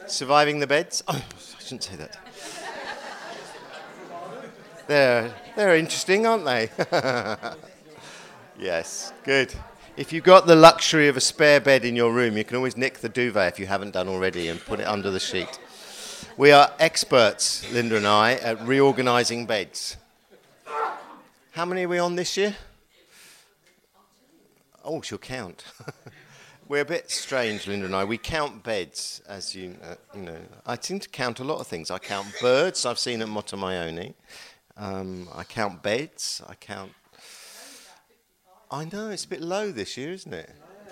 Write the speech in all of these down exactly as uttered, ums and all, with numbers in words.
Surviving the beds? Oh, I shouldn't say that. They're, they're interesting, aren't they? Yes, good. If you've got the luxury of a spare bed in your room, you can always nick the duvet if you haven't done already and put it under the sheet. We are experts, Linda and I, at reorganising beds. How many are we on this year? Oh, she'll count. We're a bit strange, Linda and I. We count beds, as you, uh, you know. I seem to count a lot of things. I count birds I've seen at Motomaione. Um, I count beds. I count... I know, it's a bit low this year, isn't it?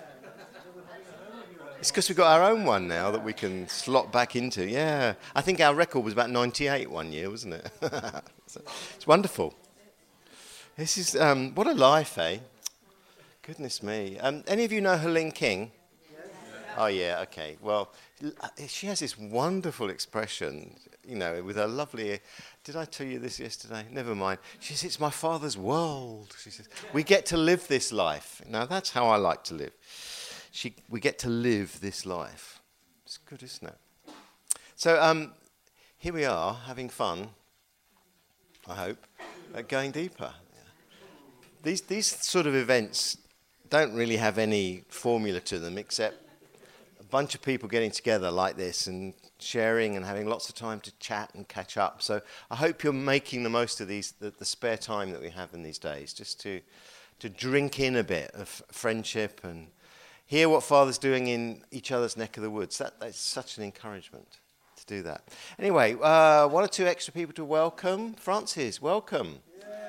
It's because we've got our own one now that we can slot back into. Yeah, I think our record was about ninety-eight one year, wasn't it? So, it's wonderful. This is, um, what a life, eh? Goodness me. Um, any of you know Helene King? Oh, yeah, okay. Well, she has this wonderful expression, you know, with her lovely... Did I tell you this yesterday? Never mind. She says, it's my father's world. She says, we get to live this life. Now, that's how I like to live. She, we get to live this life. It's good, isn't it? So, um, here we are, having fun, I hope, uh, going deeper. These, these sort of events don't really have any formula to them except a bunch of people getting together like this and sharing and having lots of time to chat and catch up. So I hope you're making the most of these, the, the spare time that we have in these days, just to to drink in a bit of friendship and hear what Father's doing in each other's neck of the woods. That, that's such an encouragement to do that. Anyway, uh, one or two extra people to welcome. Francis, welcome.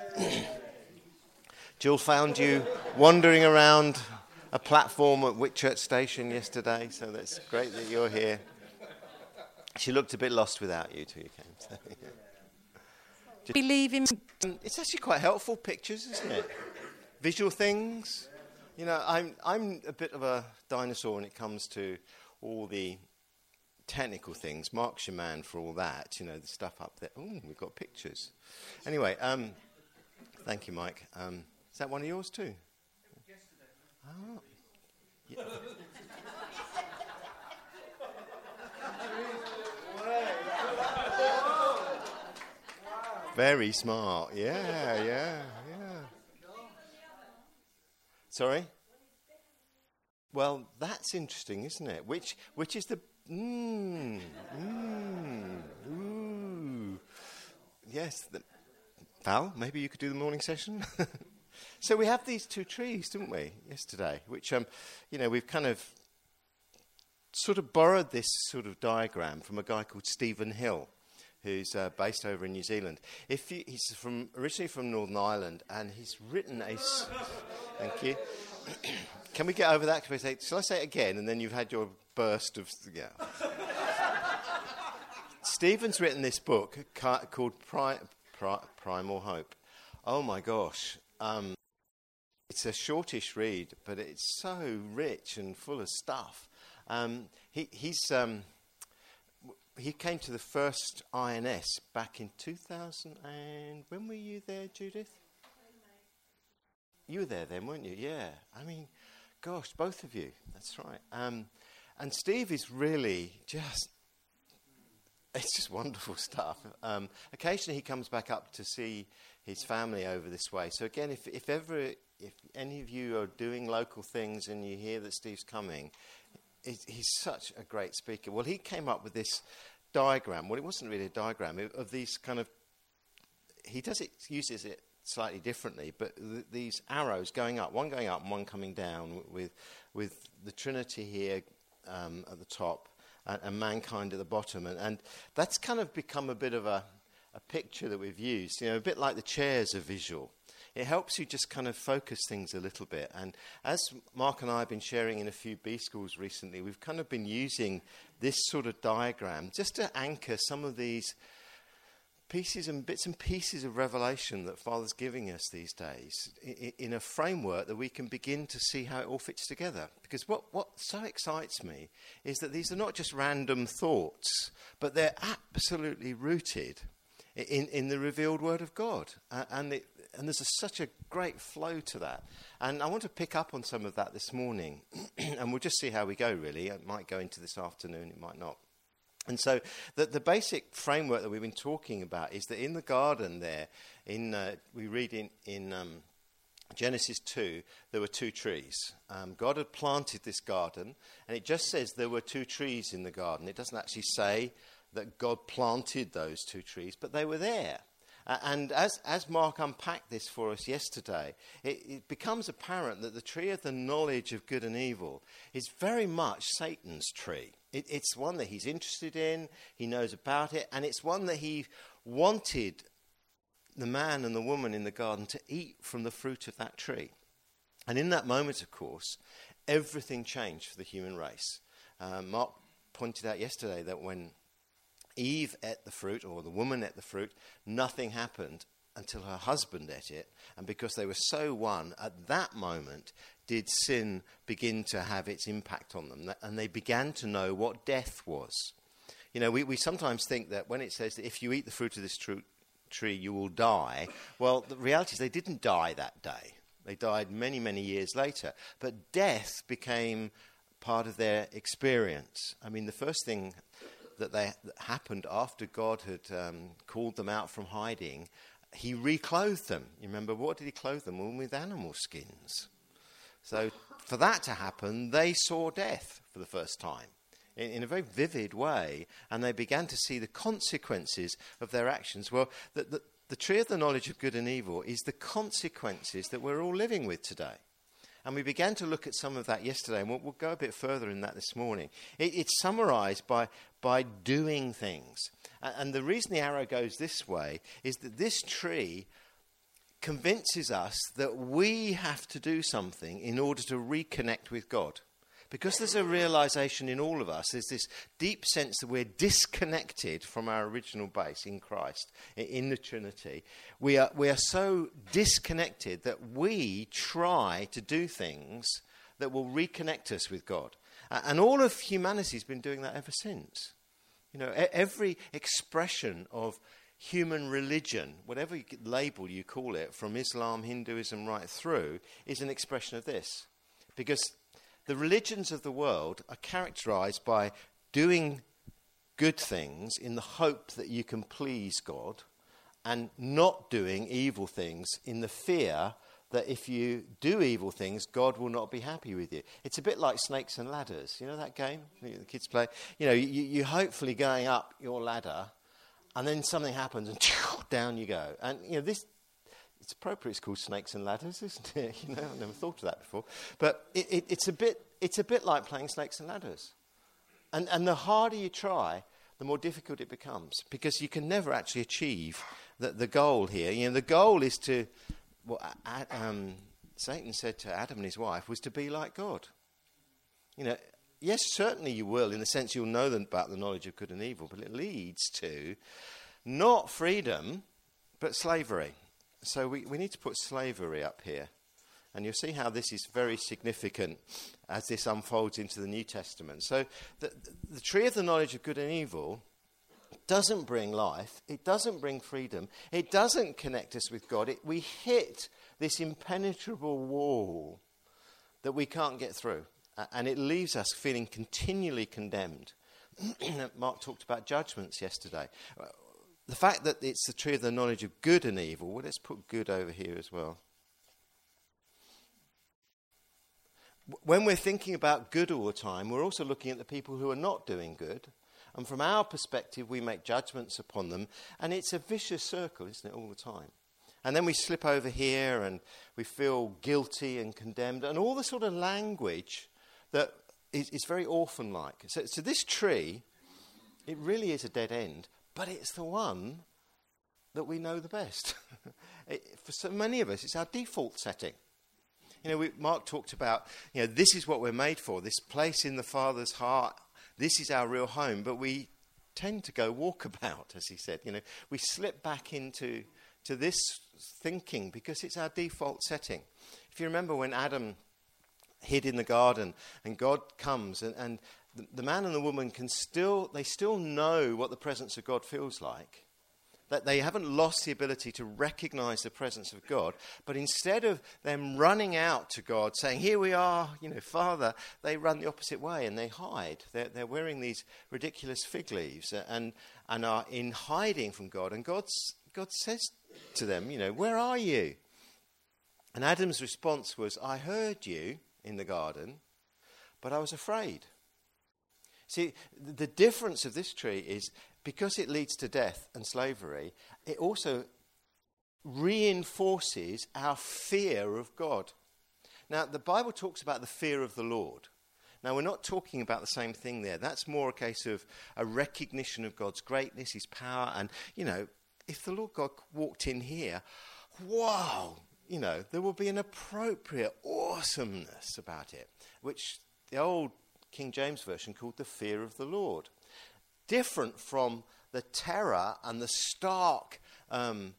Jill found you wandering around a platform at Whitchurch Station yesterday, so that's great that you're here. She looked a bit lost without you till you came. So, yeah. We leave him. It's actually quite helpful pictures, isn't it? Visual things. You know, I'm I'm a bit of a dinosaur when it comes to all the technical things. Mark's your man for all that. You know, the stuff up there. Oh, we've got pictures. Anyway, um, thank you, Mike. Um, is that one of yours too? Yesterday. Oh. Yeah. Very smart. Yeah, yeah, yeah. Sorry? Well, that's interesting, isn't it? Which which is the... Mmm, mmm, ooh. Yes. The, Val, maybe you could do the morning session? So we have these two trees, didn't we, yesterday, which, um, you know, we've kind of sort of borrowed this sort of diagram from a guy called Stephen Hill, who's uh, based over in New Zealand. If you, he's from originally from Northern Ireland, and he's written a... S- thank you. Can we get over that? Can we say, shall I say it again, and then you've had your burst of... Yeah. Stephen's written this book ca- called Pri- Pri- Primal Hope. Oh, my gosh. Um, it's a shortish read, but it's so rich and full of stuff. Um, he, he's... Um, He came to the first I N S back in two thousand, and when were you there, Judith? You were there then, weren't you? Yeah. I mean, gosh, both of you. That's right. Um, and Steve is really just, it's just wonderful stuff. Um, occasionally he comes back up to see his family over this way. So again, if, if ever, if any of you are doing local things and you hear that Steve's coming, he's such a great speaker. Well, he came up with this diagram. Well, it wasn't really a diagram of these kind of. He does it, uses it slightly differently, but th- these arrows going up, one going up and one coming down, with with the Trinity here um, at the top and, and mankind at the bottom, and, and that's kind of become a bit of a, a picture that we've used. You know, a bit like the chairs are visual. It helps you just kind of focus things a little bit. And as Mark and I have been sharing in a few B schools recently, we've kind of been using this sort of diagram just to anchor some of these pieces and bits and pieces of revelation that Father's giving us these days in, in a framework that we can begin to see how it all fits together. Because what, what so excites me is that these are not just random thoughts, but they're absolutely rooted in, in the revealed Word of God. Uh, and it, And there's a, such a great flow to that. And I want to pick up on some of that this morning. And we'll just see how we go, really. It might go into this afternoon, it might not. And so the, the basic framework that we've been talking about is that in the garden there, in uh, we read in, in um, Genesis two, there were two trees. Um, God had planted this garden, and it just says there were two trees in the garden. It doesn't actually say that God planted those two trees, but they were there. Uh, and as, as Mark unpacked this for us yesterday, it, it becomes apparent that the tree of the knowledge of good and evil is very much Satan's tree. It, it's one that he's interested in, he knows about it, and it's one that he wanted the man and the woman in the garden to eat from the fruit of that tree. And in that moment, of course, everything changed for the human race. Uh, Mark pointed out yesterday that when Eve ate the fruit, or the woman ate the fruit, nothing happened until her husband ate it. And because they were so one, at that moment did sin begin to have its impact on them. And they began to know what death was. You know, we, we sometimes think that when it says that if you eat the fruit of this tr- tree, you will die. Well, the reality is they didn't die that day. They died many, many years later. But death became part of their experience. I mean, the first thing that they that happened after God had um, called them out from hiding, he reclothed them. You remember, what did he clothe them? Well, with animal skins. So for that to happen, they saw death for the first time in, in a very vivid way, and they began to see the consequences of their actions. Well, the, the, the tree of the knowledge of good and evil is the consequences that we're all living with today. And we began to look at some of that yesterday, and we'll, we'll go a bit further in that this morning. It, it's summarized by, by doing things. And, and the reason the arrow goes this way is that this tree convinces us that we have to do something in order to reconnect with God. Because there's a realization in all of us, there's this deep sense that we're disconnected from our original base in Christ, in the Trinity. We are, we are so disconnected that we try to do things that will reconnect us with God. And all of humanity has been doing that ever since. You know, every expression of human religion, whatever label you call it, from Islam, Hinduism, right through, is an expression of this. Because the religions of the world are characterized by doing good things in the hope that you can please God, and not doing evil things in the fear that if you do evil things, God will not be happy with you. It's a bit like Snakes and Ladders. You know that game the kids play? You know, you, you're hopefully going up your ladder, and then something happens, and down you go. And, you know, this... It's appropriate it's called Snakes and Ladders, isn't it? You know, I've never thought of that before. But it, it, it's a bit it's a bit like playing Snakes and Ladders. And, and the harder you try, the more difficult it becomes. Because you can never actually achieve the, the goal here. You know, the goal is to, what well, um, Satan said to Adam and his wife, was to be like God. You know, yes, certainly you will, in the sense you'll know about the knowledge of good and evil, but it leads to not freedom, but slavery. So we, we need to put slavery up here. And you'll see how this is very significant as this unfolds into the New Testament. So the, the tree of the knowledge of good and evil doesn't bring life. It doesn't bring freedom. It doesn't connect us with God. It, we hit this impenetrable wall that we can't get through. And it leaves us feeling continually condemned. Mark talked about judgments yesterday. The fact that it's the tree of the knowledge of good and evil, well, let's put good over here as well. When we're thinking about good all the time, we're also looking at the people who are not doing good. And from our perspective, we make judgments upon them. And it's a vicious circle, isn't it, all the time? And then we slip over here and we feel guilty and condemned. And all the sort of language that is, is very orphan-like. So, so this tree, it really is a dead end. But it's the one that we know the best. it, for so many of us, it's our default setting. You know, we, Mark talked about, you know, this is what we're made for, this place in the Father's heart. This is our real home. But we tend to go walkabout, as he said. You know, we slip back into to this thinking because it's our default setting. If you remember when Adam hid in the garden and God comes and... and the man and the woman can still, they still know what the presence of God feels like, That they haven't lost the ability to recognize the presence of God, but instead of them running out to God saying, here we are, you know, Father, they run the opposite way and they hide. They're, they're wearing these ridiculous fig leaves and, and are in hiding from God. And God's, God says to them, you know, where are you? And Adam's response was, I heard you in the garden, but I was afraid. See, the difference of this tree is because it leads to death and slavery, it also reinforces our fear of God. Now, the Bible talks about the fear of the Lord. Now, we're not talking about the same thing there. That's more a case of a recognition of God's greatness, his power. And, you know, if the Lord God walked in here, wow, you know, there will be an appropriate awesomeness about it, which the old King James Version called the fear of the Lord. Different from the terror and the stark um,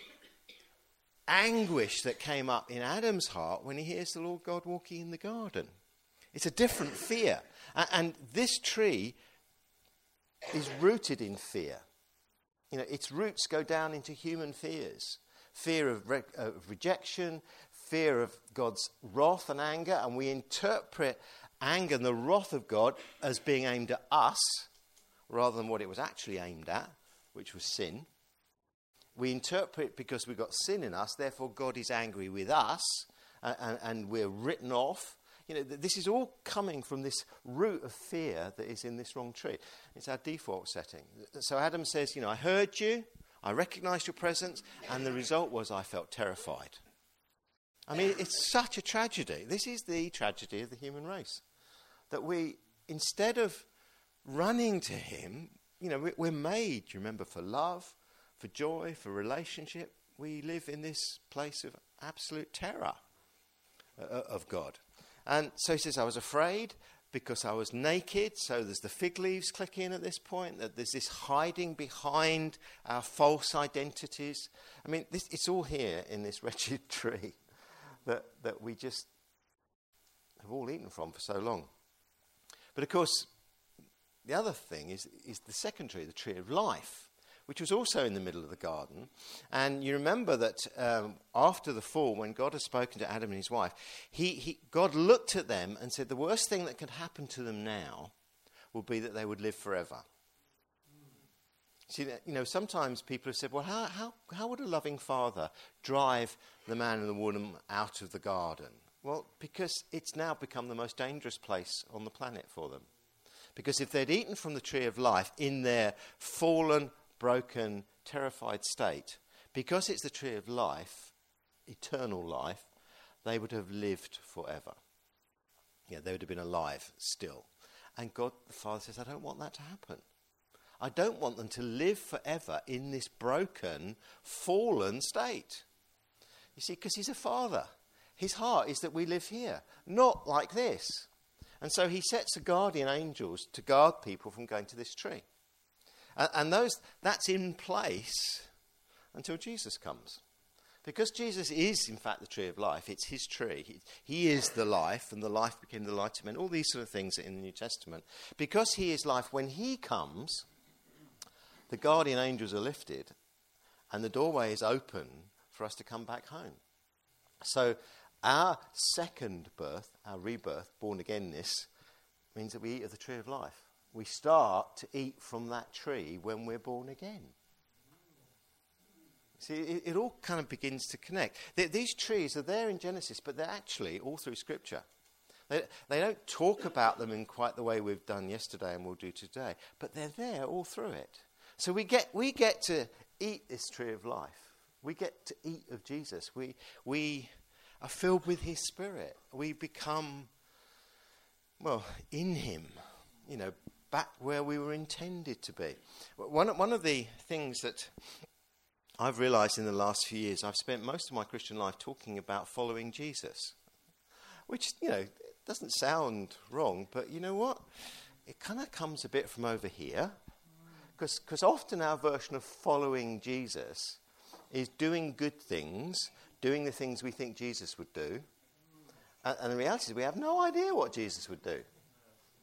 anguish that came up in Adam's heart when he hears the Lord God walking in the garden. It's a different fear. And, and this tree is rooted in fear. You know, its roots go down into human fears. Fear of, re- of rejection, fear of God's wrath and anger, and we interpret anger and the wrath of God as being aimed at us rather than what it was actually aimed at, which was sin. We interpret it because we've got sin in us, therefore God is angry with us, uh, and, and we're written off. You know, th- this is all coming from this root of fear that is in this wrong tree. It's our default setting. So Adam says, you know, I heard you, I recognized your presence, and the result was I felt terrified. I mean, it's such a tragedy. This is the tragedy of the human race. That we, instead of running to him, you know, we're made, you remember, for love, for joy, for relationship. We live in this place of absolute terror uh, of God. And so he says, I was afraid because I was naked. So there's the fig leaves click in at this point, that there's this hiding behind our false identities. I mean, this, it's all here in this wretched tree that, that we just have all eaten from for so long. But of course, the other thing is, is the second tree, the tree of life, which was also in the middle of the garden. And you remember that um, after the fall, when God had spoken to Adam and his wife, he, he, God looked at them and said the worst thing that could happen to them now would be that they would live forever. See, you know, sometimes people have said, well, how, how, how would a loving father drive the man and the woman out of the garden? Well, because it's now become the most dangerous place on the planet for them. Because if they'd eaten from the tree of life in their fallen, broken, terrified state, because it's the tree of life, eternal life, they would have lived forever. Yeah, they would have been alive still. And God the Father says, I don't want that to happen. I don't want them to live forever in this broken, fallen state. You see, because he's a father. His heart is that we live here, not like this. And so he sets the guardian angels to guard people from going to this tree. And, and those that's in place until Jesus comes. Because Jesus is, in fact, the tree of life. It's his tree. He, he is the life, and the life became the light of men. All these sort of things in the New Testament. Because he is life, when he comes, the guardian angels are lifted, and the doorway is open for us to come back home. So our second birth, our rebirth, born againness, means that we eat of the tree of life. We start to eat from that tree when we're born again. See, it, it all kind of begins to connect. They, these trees are there in Genesis, but they're actually all through Scripture. They, they don't talk about them in quite the way we've done yesterday and we'll do today, but they're there all through it. So we get we get to eat this tree of life. We get to eat of Jesus. We we are filled with his Spirit. We become, well, in him, you know, back where we were intended to be. One, one of the things that I've realised in the last few years, I've spent most of my Christian life talking about following Jesus, which, you know, doesn't sound wrong, but you know what? It kind of comes a bit from over here, because often our version of following Jesus is doing good things, doing the things we think Jesus would do, and, and the reality is we have no idea what Jesus would do.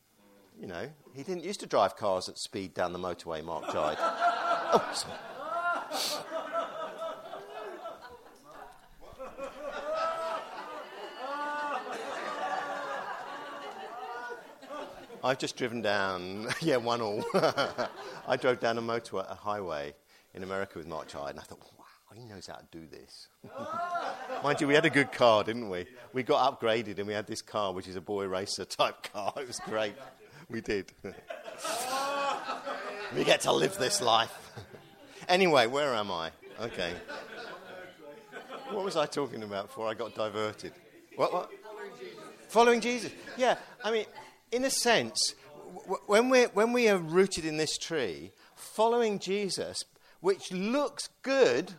You know, he didn't used to drive cars at speed down the motorway, Mark Jide. Oh, sorry. I've just driven down, yeah, one all. I drove down a motorway, a highway in America with Mark Child, and I thought, wow, he knows how to do this. Mind you, we had a good car, didn't we? We got upgraded and we had this car, which is a boy racer type car. It was great. We did. We get to live this life. Anyway, where am I? Okay. What was I talking about before I got diverted? What? What? Following Jesus. Yeah, I mean, in a sense, w- when we when we are rooted in this tree, following Jesus, which looks good,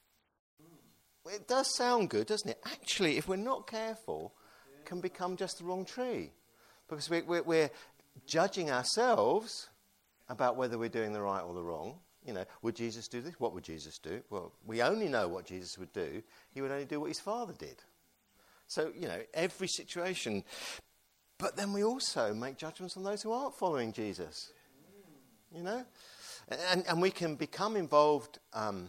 it does sound good, doesn't it? Actually, if we're not careful, can become just the wrong tree, because we, we're, we're judging ourselves about whether we're doing the right or the wrong. You know, would Jesus do this? What would Jesus do? Well, we only know what Jesus would do. He would only do what his Father did. So, you know, every situation. But then we also make judgments on those who aren't following Jesus. You know? And, and we can become involved um,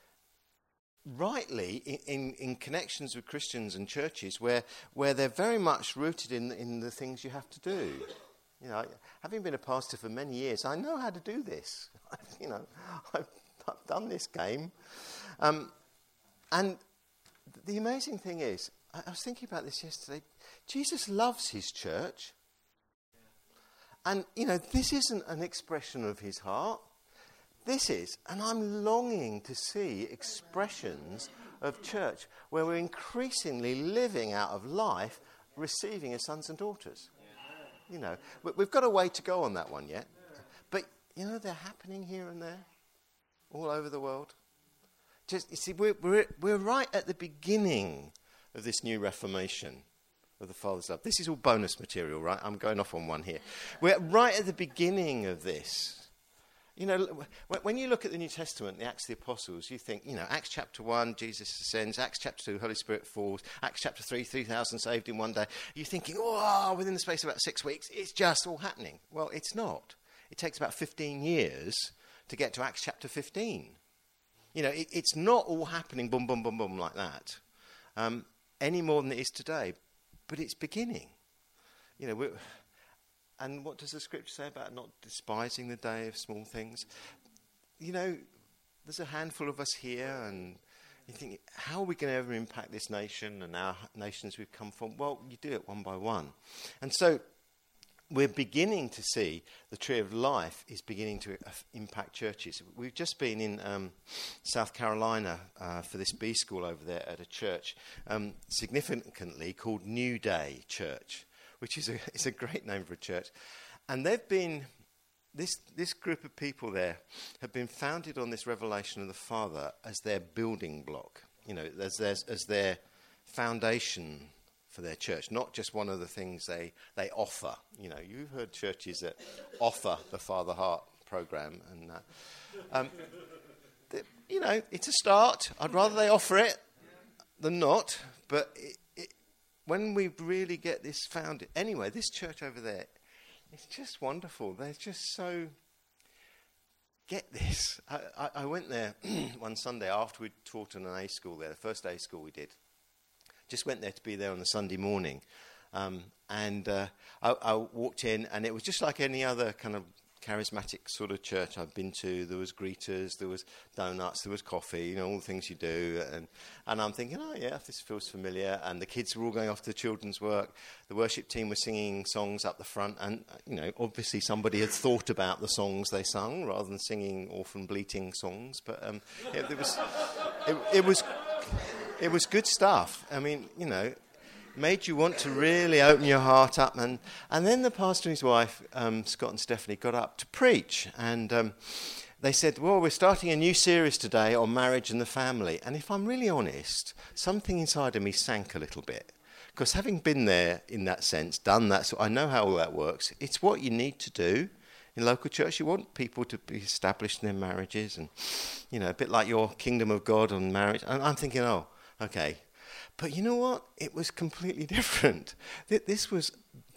rightly in, in, in connections with Christians and churches where, where they're very much rooted in, in the things you have to do. You know, having been a pastor for many years, I know how to do this. you know, I've, I've done this game. Um, and the amazing thing is, I, I was thinking about this yesterday, Jesus loves his church. And, you know, this isn't an expression of his heart. This is, and I'm longing to see expressions of church where we're increasingly living out of life, receiving as sons and daughters. You know, we've got a way to go on that one yet. But, you know, they're happening here and there, all over the world. Just, you see, we're, we're, we're right at the beginning of this new reformation of the Father's love. This is all bonus material, right? I'm going off on one here. We're right at the beginning of this. You know, when you look at the New Testament, the Acts of the Apostles, you think, you know, Acts chapter one, Jesus ascends, Acts chapter two, Holy Spirit falls, Acts chapter three, three thousand saved in one day. You're thinking, oh, within the space of about six weeks, it's just all happening. Well, it's not. It takes about fifteen years to get to Acts chapter fifteen. You know, it, it's not all happening boom, boom, boom, boom like that, um, any more than it is today. But it's beginning. You know, we're... And what does the scripture say about not despising the day of small things? You know, there's a handful of us here, and you think, how are we going to ever impact this nation and our nations we've come from? Well, you do it one by one. And so we're beginning to see the tree of life is beginning to uh, impact churches. We've just been in um, South Carolina uh, for this B school over there at a church, um, significantly called New Day Church, which is a, it's a great name for a church. And they've been, this, this group of people there have been founded on this revelation of the Father as their building block, you know, as, as, as their foundation for their church, not just one of the things they, they offer. You know, you've heard churches that offer the Father Heart program, and uh, um, the, you know, it's a start. I'd rather they offer it than not, but it, it, when we really get this founded, anyway, this church over there, it's just wonderful. They're just so, get this. I, I, I went there one Sunday after we'd taught in an A school there, the first A school we did. Just went there to be there on the Sunday morning. Um, and uh, I, I walked in, and it was just like any other kind of charismatic sort of church I've been to. There was greeters, there was donuts, there was coffee, you know, all the things you do. And, and I'm thinking, oh, yeah, this feels familiar. And the kids were all going off to children's work. The worship team was singing songs up the front. And, you know, obviously somebody had thought about the songs they sung rather than singing orphan bleating songs. But um, it, it was... It, it was... It was good stuff. I mean, you know, made you want to really open your heart up. And, and then the pastor and his wife, um, Scott and Stephanie, got up to preach. And um, they said, well, we're starting a new series today on marriage and the family. And if I'm really honest, something inside of me sank a little bit. Because having been there in that sense, done that, so I know how all that works. It's what you need to do. In local church, you want people to be established in their marriages. And, you know, a bit like your kingdom of God on marriage. And I'm thinking, oh, okay. But you know what? It was completely different. This was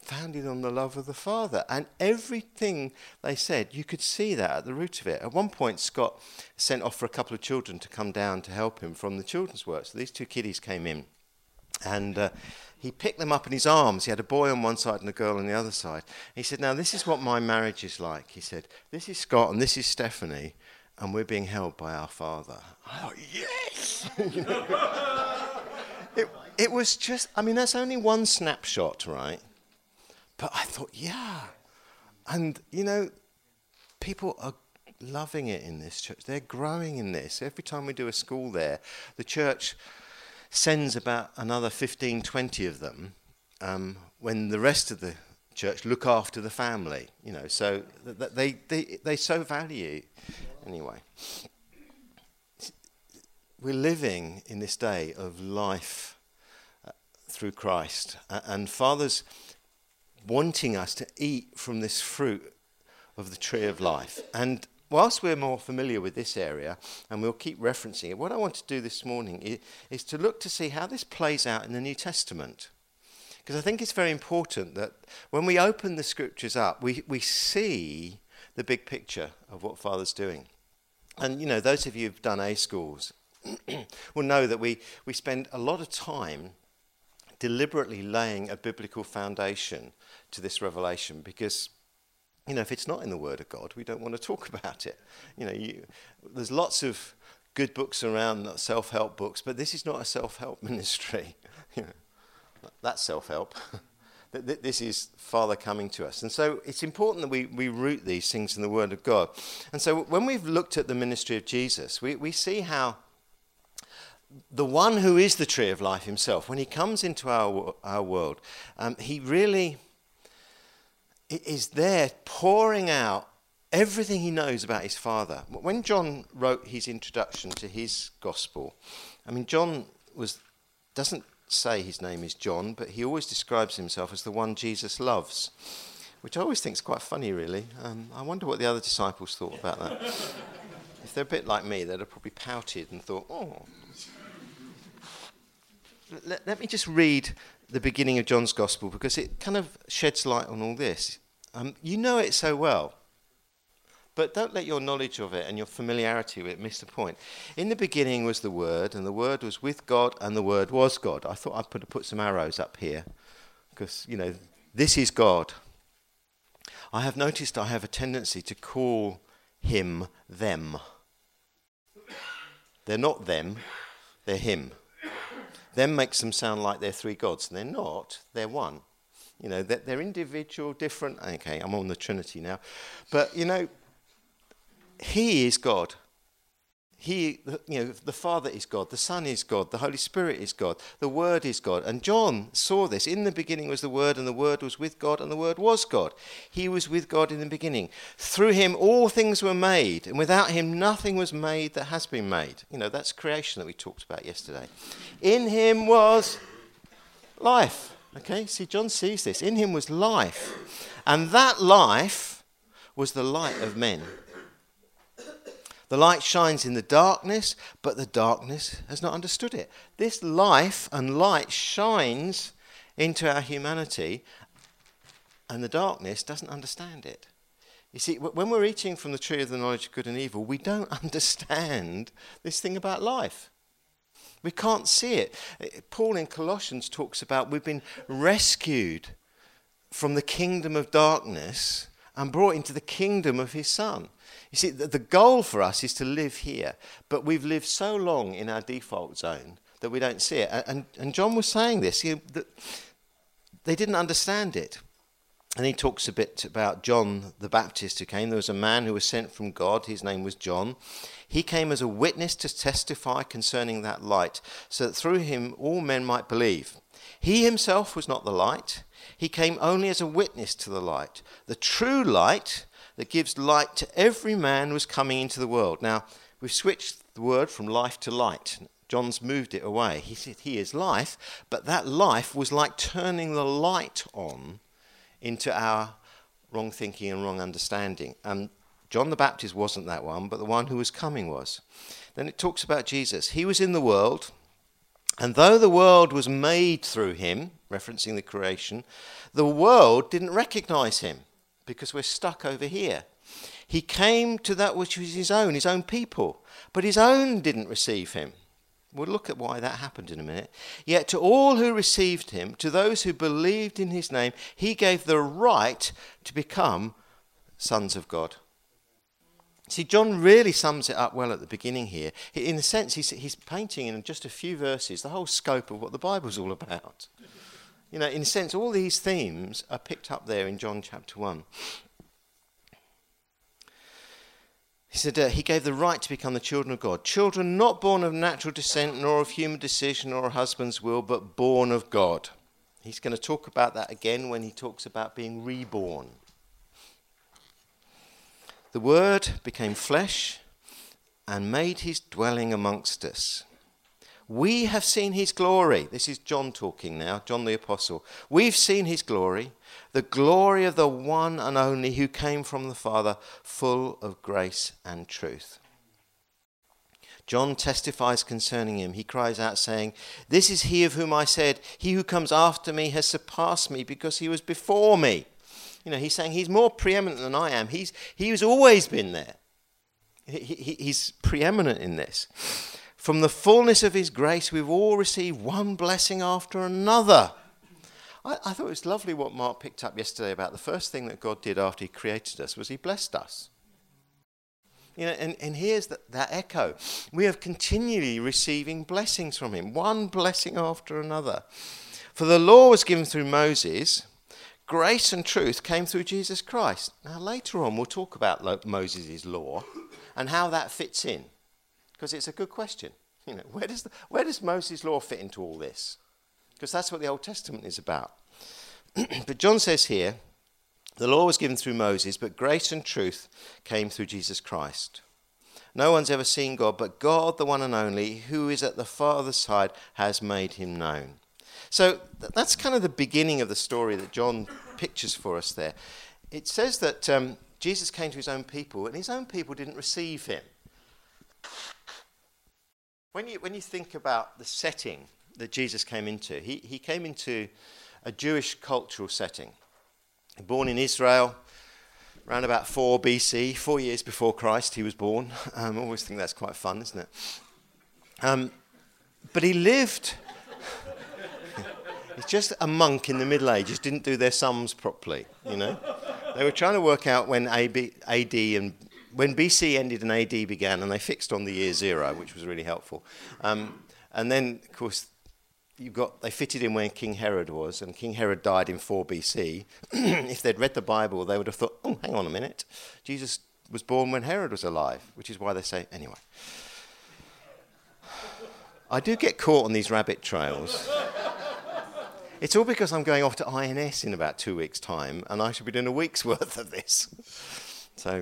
founded on the love of the Father. And everything they said, you could see that at the root of it. At one point, Scott sent off for a couple of children to come down to help him from the children's work. So these two kiddies came in, and uh, he picked them up in his arms. He had a boy on one side and a girl on the other side. He said, now, this is what my marriage is like. He said, this is Scott and this is Stephanie, and we're being held by our Father. I thought, yes! You know? it, it was just, I mean, that's only one snapshot, right? But I thought, yeah. And, you know, people are loving it in this church. They're growing in this. Every time we do a school there, the church sends about another fifteen, twenty of them um, when the rest of the church look after the family. You know, so th- they, they, they so value. Anyway, we're living in this day of life uh, through Christ. Uh, and Father's wanting us to eat from this fruit of the tree of life. And whilst we're more familiar with this area, and we'll keep referencing it, what I want to do this morning is, is to look to see how this plays out in the New Testament. Because I think it's very important that when we open the scriptures up, we, we see the big picture of what Father's doing. And, you know, those of you who've done A schools will know that we, we spend a lot of time deliberately laying a biblical foundation to this revelation, because, you know, if it's not in the Word of God, we don't want to talk about it. You know, you, there's lots of good books around, self-help books, but this is not a self-help ministry. You know, that's self-help. This is Father coming to us. And so it's important that we, we root these things in the Word of God. And so when we've looked at the ministry of Jesus, we, we see how the one who is the tree of life himself, when he comes into our, our world, um, he really is there pouring out everything he knows about his Father. When John wrote his introduction to his gospel, I mean, John was doesn't say his name is John, but he always describes himself as the one Jesus loves, which I always think is quite funny, really. Um, I wonder what the other disciples thought about that. If they're a bit like me, they'd have probably pouted and thought, oh. Let, let me just read the beginning of John's Gospel, because it kind of sheds light on all this. Um, you know it so well, but don't let your knowledge of it and your familiarity with it miss the point. In the beginning was the Word, and the Word was with God, and the Word was God. I thought I'd put, put some arrows up here, because, you know, this is God. I have noticed I have a tendency to call him them. They're not them, they're him. Them makes them sound like they're three gods, and they're not, they're one. You know, they're, they're individual, different. Okay, I'm on the Trinity now. But, you know, he is God. He, you know, the Father is God, the Son is God, the Holy Spirit is God, the Word is God. And John saw this. In the beginning was the Word, and the Word was with God, and the Word was God. He was with God in the beginning. Through him all things were made, and without him nothing was made that has been made. You know, that's creation that we talked about yesterday. In him was life. Okay, see, John sees this. In him was life, and that life was the light of men. The light shines in the darkness, but the darkness has not understood it. This life and light shines into our humanity, and the darkness doesn't understand it. You see, when we're eating from the tree of the knowledge of good and evil, we don't understand this thing about life. We can't see it. Paul in Colossians talks about we've been rescued from the kingdom of darkness and brought into the kingdom of his Son. You see, the, the goal for us is to live here, but we've lived so long in our default zone that we don't see it. And, and John was saying this, you know, that they didn't understand it. And he talks a bit about John the Baptist who came. There was a man who was sent from God. His name was John. He came as a witness to testify concerning that light, so that through him all men might believe. He himself was not the light. He came only as a witness to the light. The true light that gives light to every man was coming into the world. Now, we've switched the word from life to light. John's moved it away. He said he is life, but that life was like turning the light on into our wrong thinking and wrong understanding. And John the Baptist wasn't that one, but the one who was coming was. Then it talks about Jesus. He was in the world, And though the world was made through him, referencing the creation, the world didn't recognize him because we're stuck over here. He came to that which was his own, his own people, but his own didn't receive him. We'll look at why that happened in a minute. Yet to all who received him, to those who believed in his name, he gave the right to become sons of God. See, John really sums it up well at the beginning here. In a sense, he's, he's painting in just a few verses the whole scope of what the Bible's all about. You know, in a sense, all these themes are picked up there in John chapter one. He said uh, he gave the right to become the children of God. Children not born of natural descent, nor of human decision, or a husband's will, but born of God. He's going to talk about that again when he talks about being reborn. The Word became flesh and made his dwelling amongst us. We have seen his glory. This is John talking now, John the Apostle. We've seen his glory, the glory of the one and only who came from the Father, full of grace and truth. John testifies concerning him. He cries out saying, "This is he of whom I said, he who comes after me has surpassed me because he was before me." You know, he's saying he's more preeminent than I am. He's he's always been there. He, he, he's preeminent in this. From the fullness of his grace, we've all received one blessing after another. I, I thought it was lovely what Mark picked up yesterday about the first thing that God did after he created us was he blessed us. You know, and, and here's that, that echo. We are continually receiving blessings from him, one blessing after another. For the law was given through Moses. Grace and truth came through Jesus Christ. Now, later on, we'll talk about Moses' law and how that fits in, because it's a good question. You know, where does the, where does Moses' law fit into all this? Because that's what the Old Testament is about. But John says here, the law was given through Moses, but grace and truth came through Jesus Christ. No one's ever seen God, but God, the one and only, who is at the Father's side, has made him known. So that's kind of the beginning of the story that John pictures for us there. It says that um, Jesus came to his own people, and his own people didn't receive him. When you when you think about the setting that Jesus came into, he, he came into a Jewish cultural setting. Born in Israel, around about four B C, four years before Christ he was born. Um, I always think that's quite fun, isn't it? Um, but he lived... It's just a monk in the Middle Ages didn't do their sums properly, you know. They were trying to work out when A D and when B C ended and A D began, and they fixed on the year zero, which was really helpful. Um, and then, of course, you got they fitted in when King Herod was, and King Herod died in four B C. If they'd read the Bible, they would have thought, "Oh, hang on a minute, Jesus was born when Herod was alive," which is why they say anyway. I do get caught on these rabbit trails. It's all because I'm going off to I N S in about two weeks' time, and I should be doing a week's worth of this. So,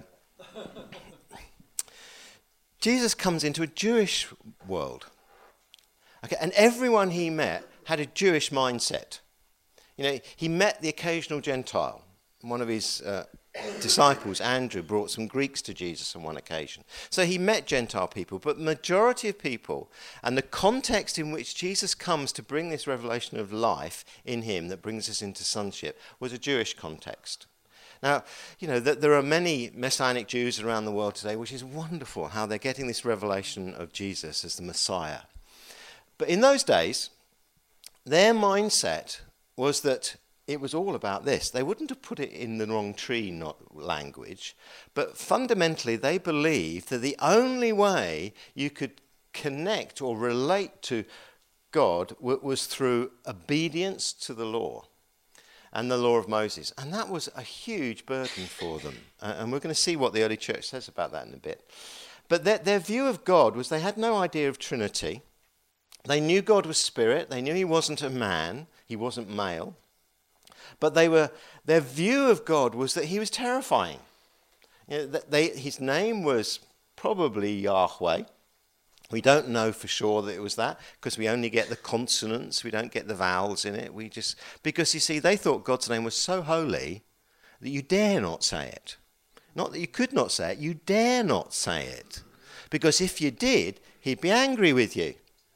Jesus comes into a Jewish world. Okay, and everyone he met had a Jewish mindset. You know, he met the occasional Gentile. One of his uh, disciples, Andrew, brought some Greeks to Jesus on one occasion. So he met Gentile people, but the majority of people and the context in which Jesus comes to bring this revelation of life in him that brings us into sonship was a Jewish context. Now, you know, th- there are many Messianic Jews around the world today, which is wonderful how they're getting this revelation of Jesus as the Messiah. But in those days, their mindset was that it was all about this. They wouldn't have put it in the wrong tree not language, but fundamentally they believed that the only way you could connect or relate to God w- was through obedience to the law and the law of Moses. And that was a huge burden for them. Uh, and we're going to see what the early church says about that in a bit. But their, their view of God was they had no idea of Trinity. They knew God was spirit. They knew he wasn't a man. He wasn't male. But they were their view of God was that he was terrifying. You know, that they, his name was probably Yahweh. We don't know for sure that it was that because we only get the consonants. We don't get the vowels in it. We just because, you see, they thought God's name was so holy that you dare not say it. Not that you could not say it, you dare not say it. Because if you did, he'd be angry with you.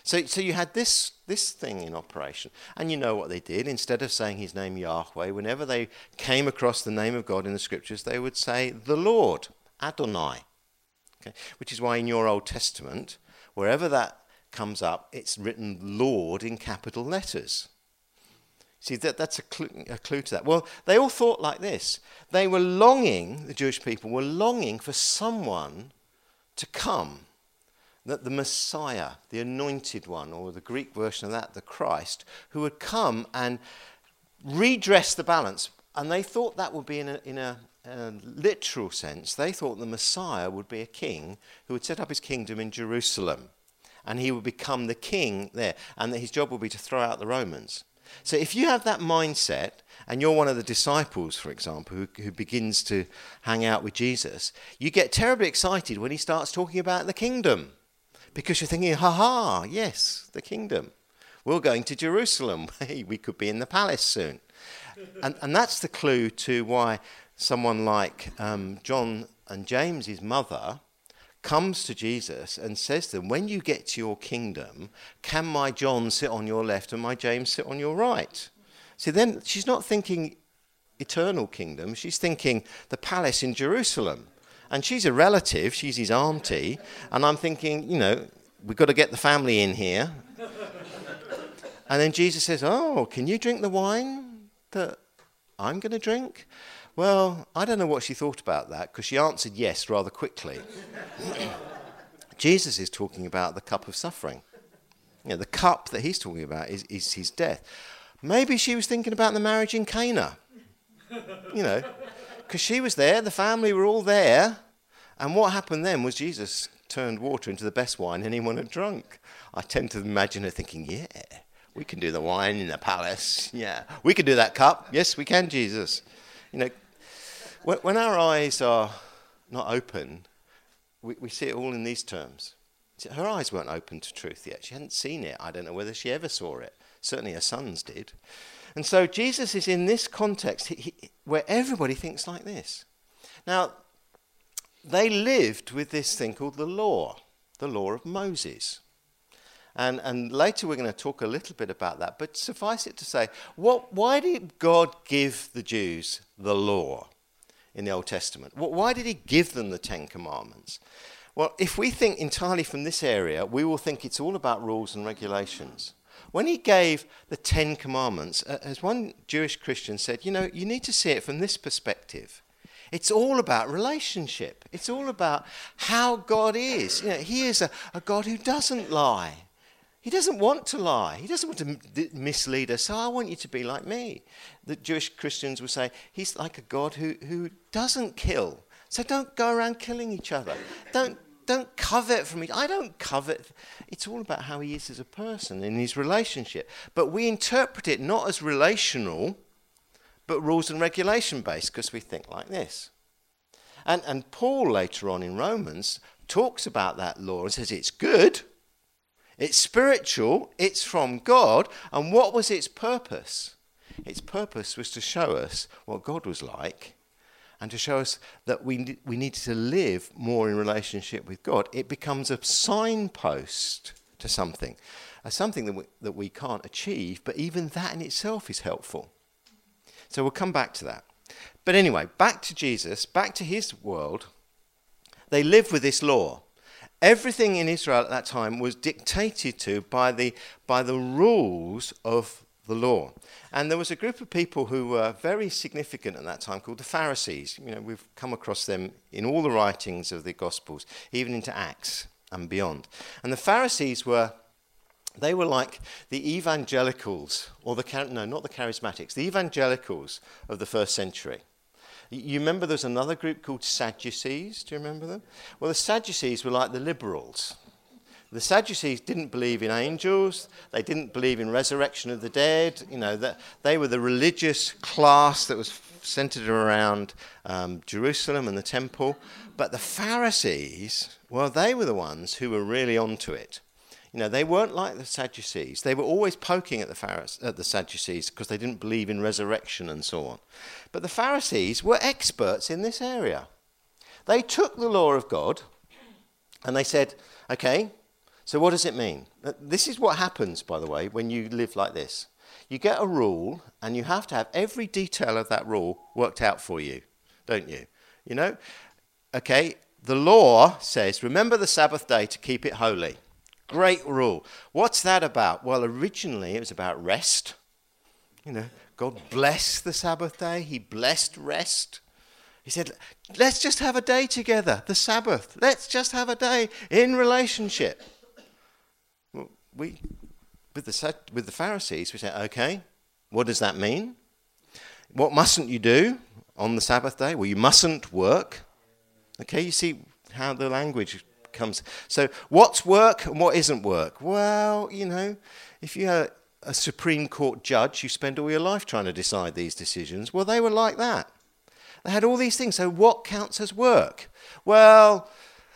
So, so you had this, this thing in operation. And you know what they did. Instead of saying his name Yahweh, whenever they came across the name of God in the scriptures, they would say the Lord, Adonai. Okay? Which is why in your Old Testament, wherever that comes up, it's written Lord in capital letters. See, that, that's a clue, a clue to that. Well, they all thought like this. They were longing, the Jewish people were longing for someone to come, that the Messiah, the anointed one, or the Greek version of that, the Christ, who would come and redress the balance. And they thought that would be in a, in a, a literal sense. They thought the Messiah would be a king who would set up his kingdom in Jerusalem. And he would become the king there. And that his job would be to throw out the Romans. So if you have that mindset, and you're one of the disciples, for example, who, who begins to hang out with Jesus, you get terribly excited when he starts talking about the kingdom. Because you're thinking, ha-ha, yes, the kingdom. We're going to Jerusalem. Hey, we could be in the palace soon. And, and that's the clue to why someone like um, John and James, his mother, comes to Jesus and says to them, when you get to your kingdom, can my John sit on your left and my James sit on your right? See, then she's not thinking eternal kingdom. She's thinking the palace in Jerusalem. And she's a relative. She's his auntie. And I'm thinking, you know, we've got to get the family in here. And then Jesus says, oh, can you drink the wine that I'm going to drink? Well, I don't know what she thought about that, because she answered yes rather quickly. Jesus is talking about the cup of suffering. You know, the cup that he's talking about is, is his death. Maybe she was thinking about the marriage in Cana. You know, because she was there, the family were all there, and what happened then was Jesus turned water into the best wine anyone had drunk. I tend to imagine her thinking, yeah, we can do the wine in the palace. Yeah, we can do that cup. Yes, we can, Jesus. You know, when our eyes are not open, we, we see it all in these terms. Her eyes weren't open to truth yet. She hadn't seen it. I don't know whether she ever saw it. Certainly her sons did. And so Jesus is in this context he, he, where everybody thinks like this. Now, they lived with this thing called the law, the law of Moses. And, and later we're going to talk a little bit about that. But suffice it to say, what, why did God give the Jews the law in the Old Testament? Why did he give them the Ten Commandments? Well, if we think entirely from this area, we will think it's all about rules and regulations. When he gave the Ten Commandments, as one Jewish Christian said, you know, you need to see it from this perspective. It's all about relationship. It's all about how God is. You know, he is a, a God who doesn't lie. He doesn't want to lie. He doesn't want to m- mislead us. So I want you to be like me. The Jewish Christians will say, he's like a God who, who doesn't kill. So don't go around killing each other. Don't don't covet from each other. I don't covet. It's all about how he is as a person in his relationship. But we interpret it not as relational, but rules and regulation based, because we think like this. And, and Paul later on in Romans talks about that law and says it's good. It's spiritual, it's from God, and what was its purpose? Its purpose was to show us what God was like, and to show us that we we need to live more in relationship with God. It becomes a signpost to something, uh, something that we, that we can't achieve, but even that in itself is helpful. So we'll come back to that. But anyway, back to Jesus, back to his world. They lived with this law. Everything in Israel at that time was dictated to by the by the rules of the law. And there was a group of people who were very significant at that time called the Pharisees. You know, we've come across them in all the writings of the Gospels, even into Acts and beyond. And the Pharisees were, they were like the evangelicals, or the, no, not the charismatics, the evangelicals of the first century. You remember there's another group called Sadducees? Do you remember them? Well, the Sadducees were like the liberals. The Sadducees didn't believe in angels. They didn't believe in resurrection of the dead. You know, that they were the religious class that was centered around um, Jerusalem and the temple. But the Pharisees, well, they were the ones who were really onto it. You know, they weren't like the Sadducees. They were always poking at the Pharisees, at the Sadducees, because they didn't believe in resurrection and so on. But the Pharisees were experts in this area. They took the law of God and they said, okay, So what does it mean? Uh, This is what happens, by the way, when you live like this. You get a rule, and you have to have every detail of that rule worked out for you, don't you? You know? Okay, the law says, remember the Sabbath day to keep it holy. Great rule. What's that about? Well, originally it was about rest. You know, God blessed the Sabbath day. He blessed rest. He said, let's just have a day together, the Sabbath. Let's just have a day in relationship. Well, we, with the, with the Pharisees, we say, okay, what does that mean? What mustn't you do on the Sabbath day? Well, you mustn't work. Okay, you see how the language comes. So what's work and what isn't work? Well, you know, if you had a Supreme Court judge, you spend all your life trying to decide these decisions. Well, they were like that. They had all these things. So what counts as work? Well,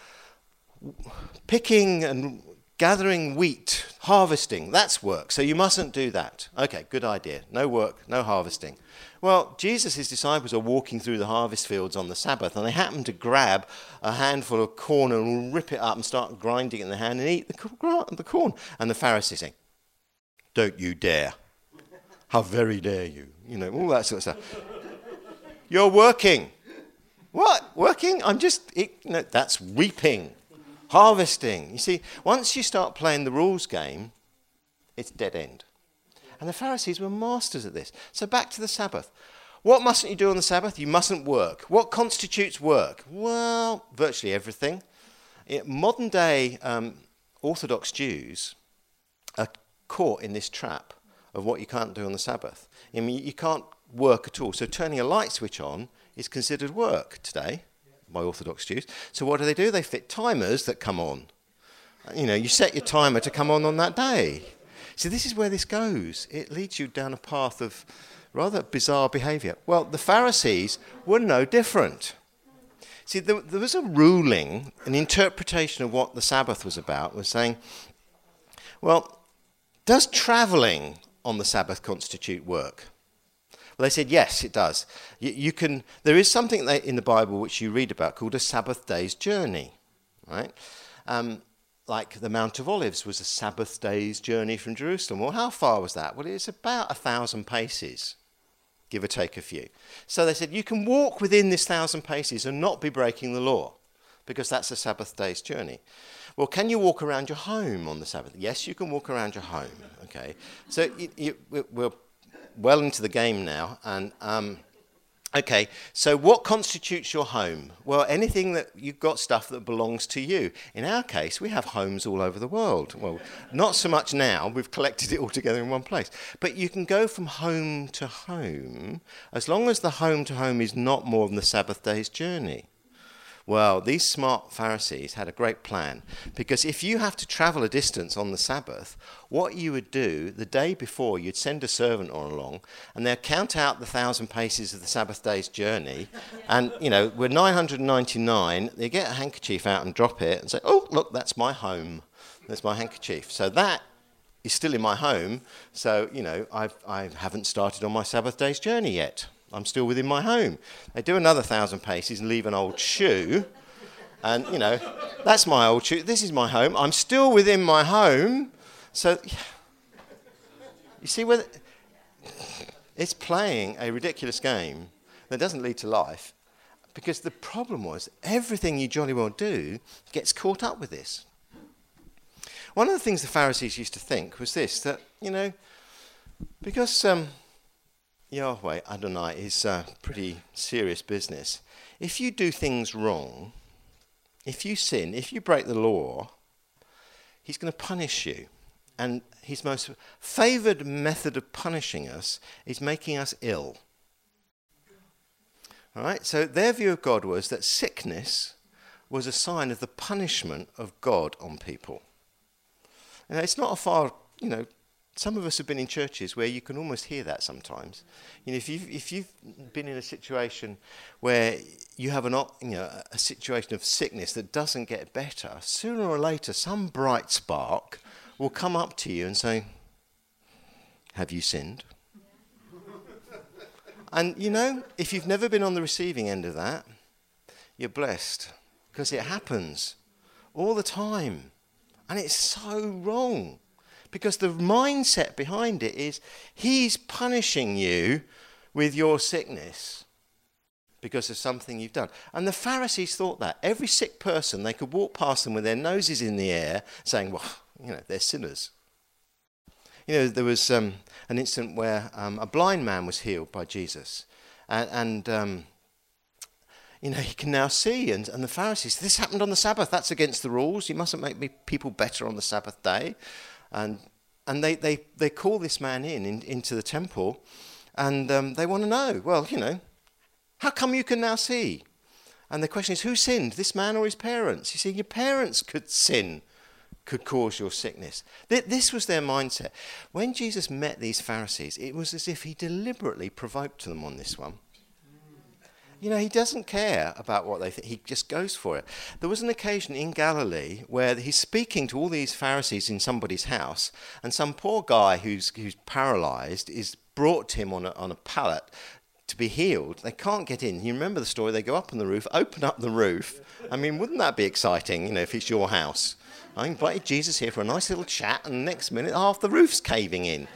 picking and gathering wheat, harvesting, that's work. So you mustn't do that. Okay, good idea. No work, no harvesting. Well, Jesus' disciples are walking through the harvest fields on the Sabbath, and they happen to grab a handful of corn and rip it up and start grinding it in the hand and eat the, the corn. And the Pharisees say, don't you dare. How very dare you? You know, all that sort of stuff. You're working. What? Working? I'm just, it, no, that's reaping, harvesting. You see, once you start playing the rules game, it's dead end. And the Pharisees were masters at this. So back to the Sabbath. What mustn't you do on the Sabbath? You mustn't work. What constitutes work? Well, virtually everything. It, modern day um, Orthodox Jews are caught in this trap of what you can't do on the Sabbath. I mean, you can't work at all. So turning a light switch on is considered work today by Orthodox Jews. So what do they do? They fit timers that come on. You know, you set your timer to come on on that day. So this is where this goes. It leads you down a path of rather bizarre behavior. Well, the Pharisees were no different. See, there, there was a ruling, an interpretation of what the Sabbath was about, was saying, well, does traveling on the Sabbath constitute work? Well, they said, yes, it does. You, you can. There is something that in the Bible which you read about called a Sabbath day's journey, right? Um, like the Mount of Olives was a Sabbath day's journey from Jerusalem. Well, how far was that? Well, it's about a thousand paces, give or take a few. So they said, you can walk within this thousand paces and not be breaking the law, because that's a Sabbath day's journey. Well, can you walk around your home on the Sabbath? Yes, you can walk around your home, okay? So you, you, we're well into the game now, and um, okay, so what constitutes your home? Well, anything that you've got stuff that belongs to you. In our case, we have homes all over the world. Well, not so much now. We've collected it all together in one place. But you can go from home to home as long as the home to home is not more than the Sabbath day's journey. Well, these smart Pharisees had a great plan, because if you have to travel a distance on the Sabbath, what you would do the day before, you'd send a servant on along, and they'd count out the thousand paces of the Sabbath day's journey, and, you know, we're nine hundred ninety-nine, they get a handkerchief out and drop it and say, oh, look, that's my home, that's my handkerchief. So that is still in my home, so, you know, I've, I haven't started on my Sabbath day's journey yet. I'm still within my home. They do another thousand paces and leave an old shoe. And, you know, that's my old shoe. This is my home. I'm still within my home. So, you see, whether it's playing a ridiculous game that doesn't lead to life, because the problem was everything you jolly well do gets caught up with this. One of the things the Pharisees used to think was this, that, you know, because... Um, Yahweh, Adonai, is uh, pretty serious business. If you do things wrong, if you sin, if you break the law, he's going to punish you. And his most favoured method of punishing us is making us ill. All right? So their view of God was that sickness was a sign of the punishment of God on people. And it's not a far, you know, some of us have been in churches where you can almost hear that sometimes. You know, if you've, if you've been in a situation where you have an, you know, a situation of sickness that doesn't get better, sooner or later some bright spark will come up to you and say, have you sinned? And, you know, if you've never been on the receiving end of that, you're blessed, because it happens all the time. And it's so wrong, because the mindset behind it is he's punishing you with your sickness because of something you've done. And the Pharisees thought that. Every sick person, they could walk past them with their noses in the air saying, well, you know, they're sinners. You know, there was um, an incident where um, a blind man was healed by Jesus. And, and um, you know, he can now see. And, and the Pharisees, this happened on the Sabbath. That's against the rules. You mustn't make me, people better on the Sabbath day. And and they, they, they call this man in, in into the temple. And um, they want to know, well, you know, how come you can now see? And the question is, who sinned, this man or his parents? You see, your parents could sin, could cause your sickness. Th- this was their mindset. When Jesus met these Pharisees, it was as if he deliberately provoked them on this one. You know, he doesn't care about what they think. He just goes for it. There was an occasion in Galilee where he's speaking to all these Pharisees in somebody's house, and some poor guy who's who's paralyzed is brought to him on a, on a pallet to be healed. They can't get in. You remember the story? They go up on the roof, open up the roof. I mean, wouldn't that be exciting, you know, if it's your house? I invited Jesus here for a nice little chat, and the next minute, half the roof's caving in.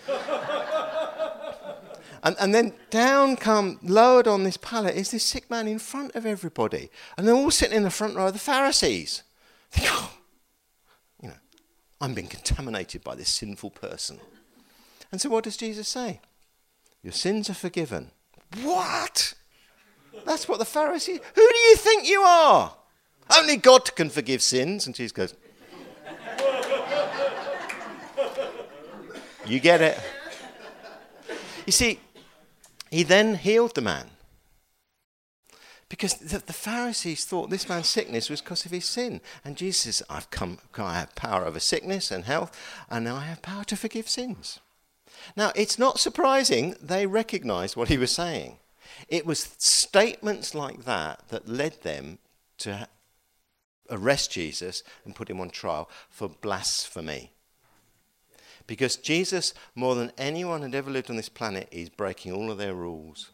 and, and then down come, lowered on this pallet, is this sick man in front of everybody. And they're all sitting in the front row of the Pharisees. Think, oh, you know, I'm being contaminated by this sinful person. And so what does Jesus say? Your sins are forgiven. What? That's what the Pharisees... Who do you think you are? Only God can forgive sins. And Jesus goes... You get it? You see, he then healed the man. Because the, the Pharisees thought this man's sickness was because of his sin. And Jesus says, I've come, I have power over sickness and health, and now I have power to forgive sins. Now, it's not surprising they recognized what he was saying. It was statements like that that led them to arrest Jesus and put him on trial for blasphemy. Because Jesus, more than anyone had ever lived on this planet, is breaking all of their rules.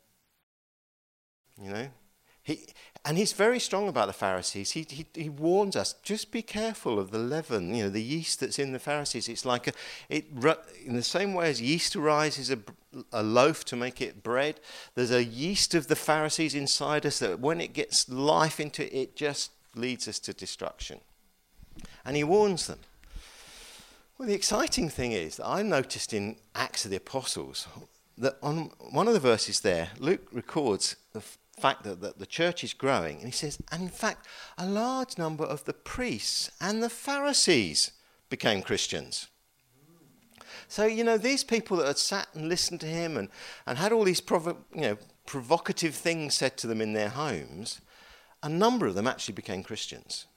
You know? He, and he's very strong about the Pharisees. He, he he warns us, just be careful of the leaven, you know, the yeast that's in the Pharisees. It's like a, it in the same way as yeast arises a, a loaf to make it bread, there's a yeast of the Pharisees inside us that when it gets life into it, it just leads us to destruction. And he warns them. Well, the exciting thing is that I noticed in Acts of the Apostles that on one of the verses there, Luke records the fact that, that the church is growing, and he says, and in fact, a large number of the priests and the Pharisees became Christians. So, you know, these people that had sat and listened to him and, and had all these provo- you know, provocative things said to them in their homes, a number of them actually became Christians.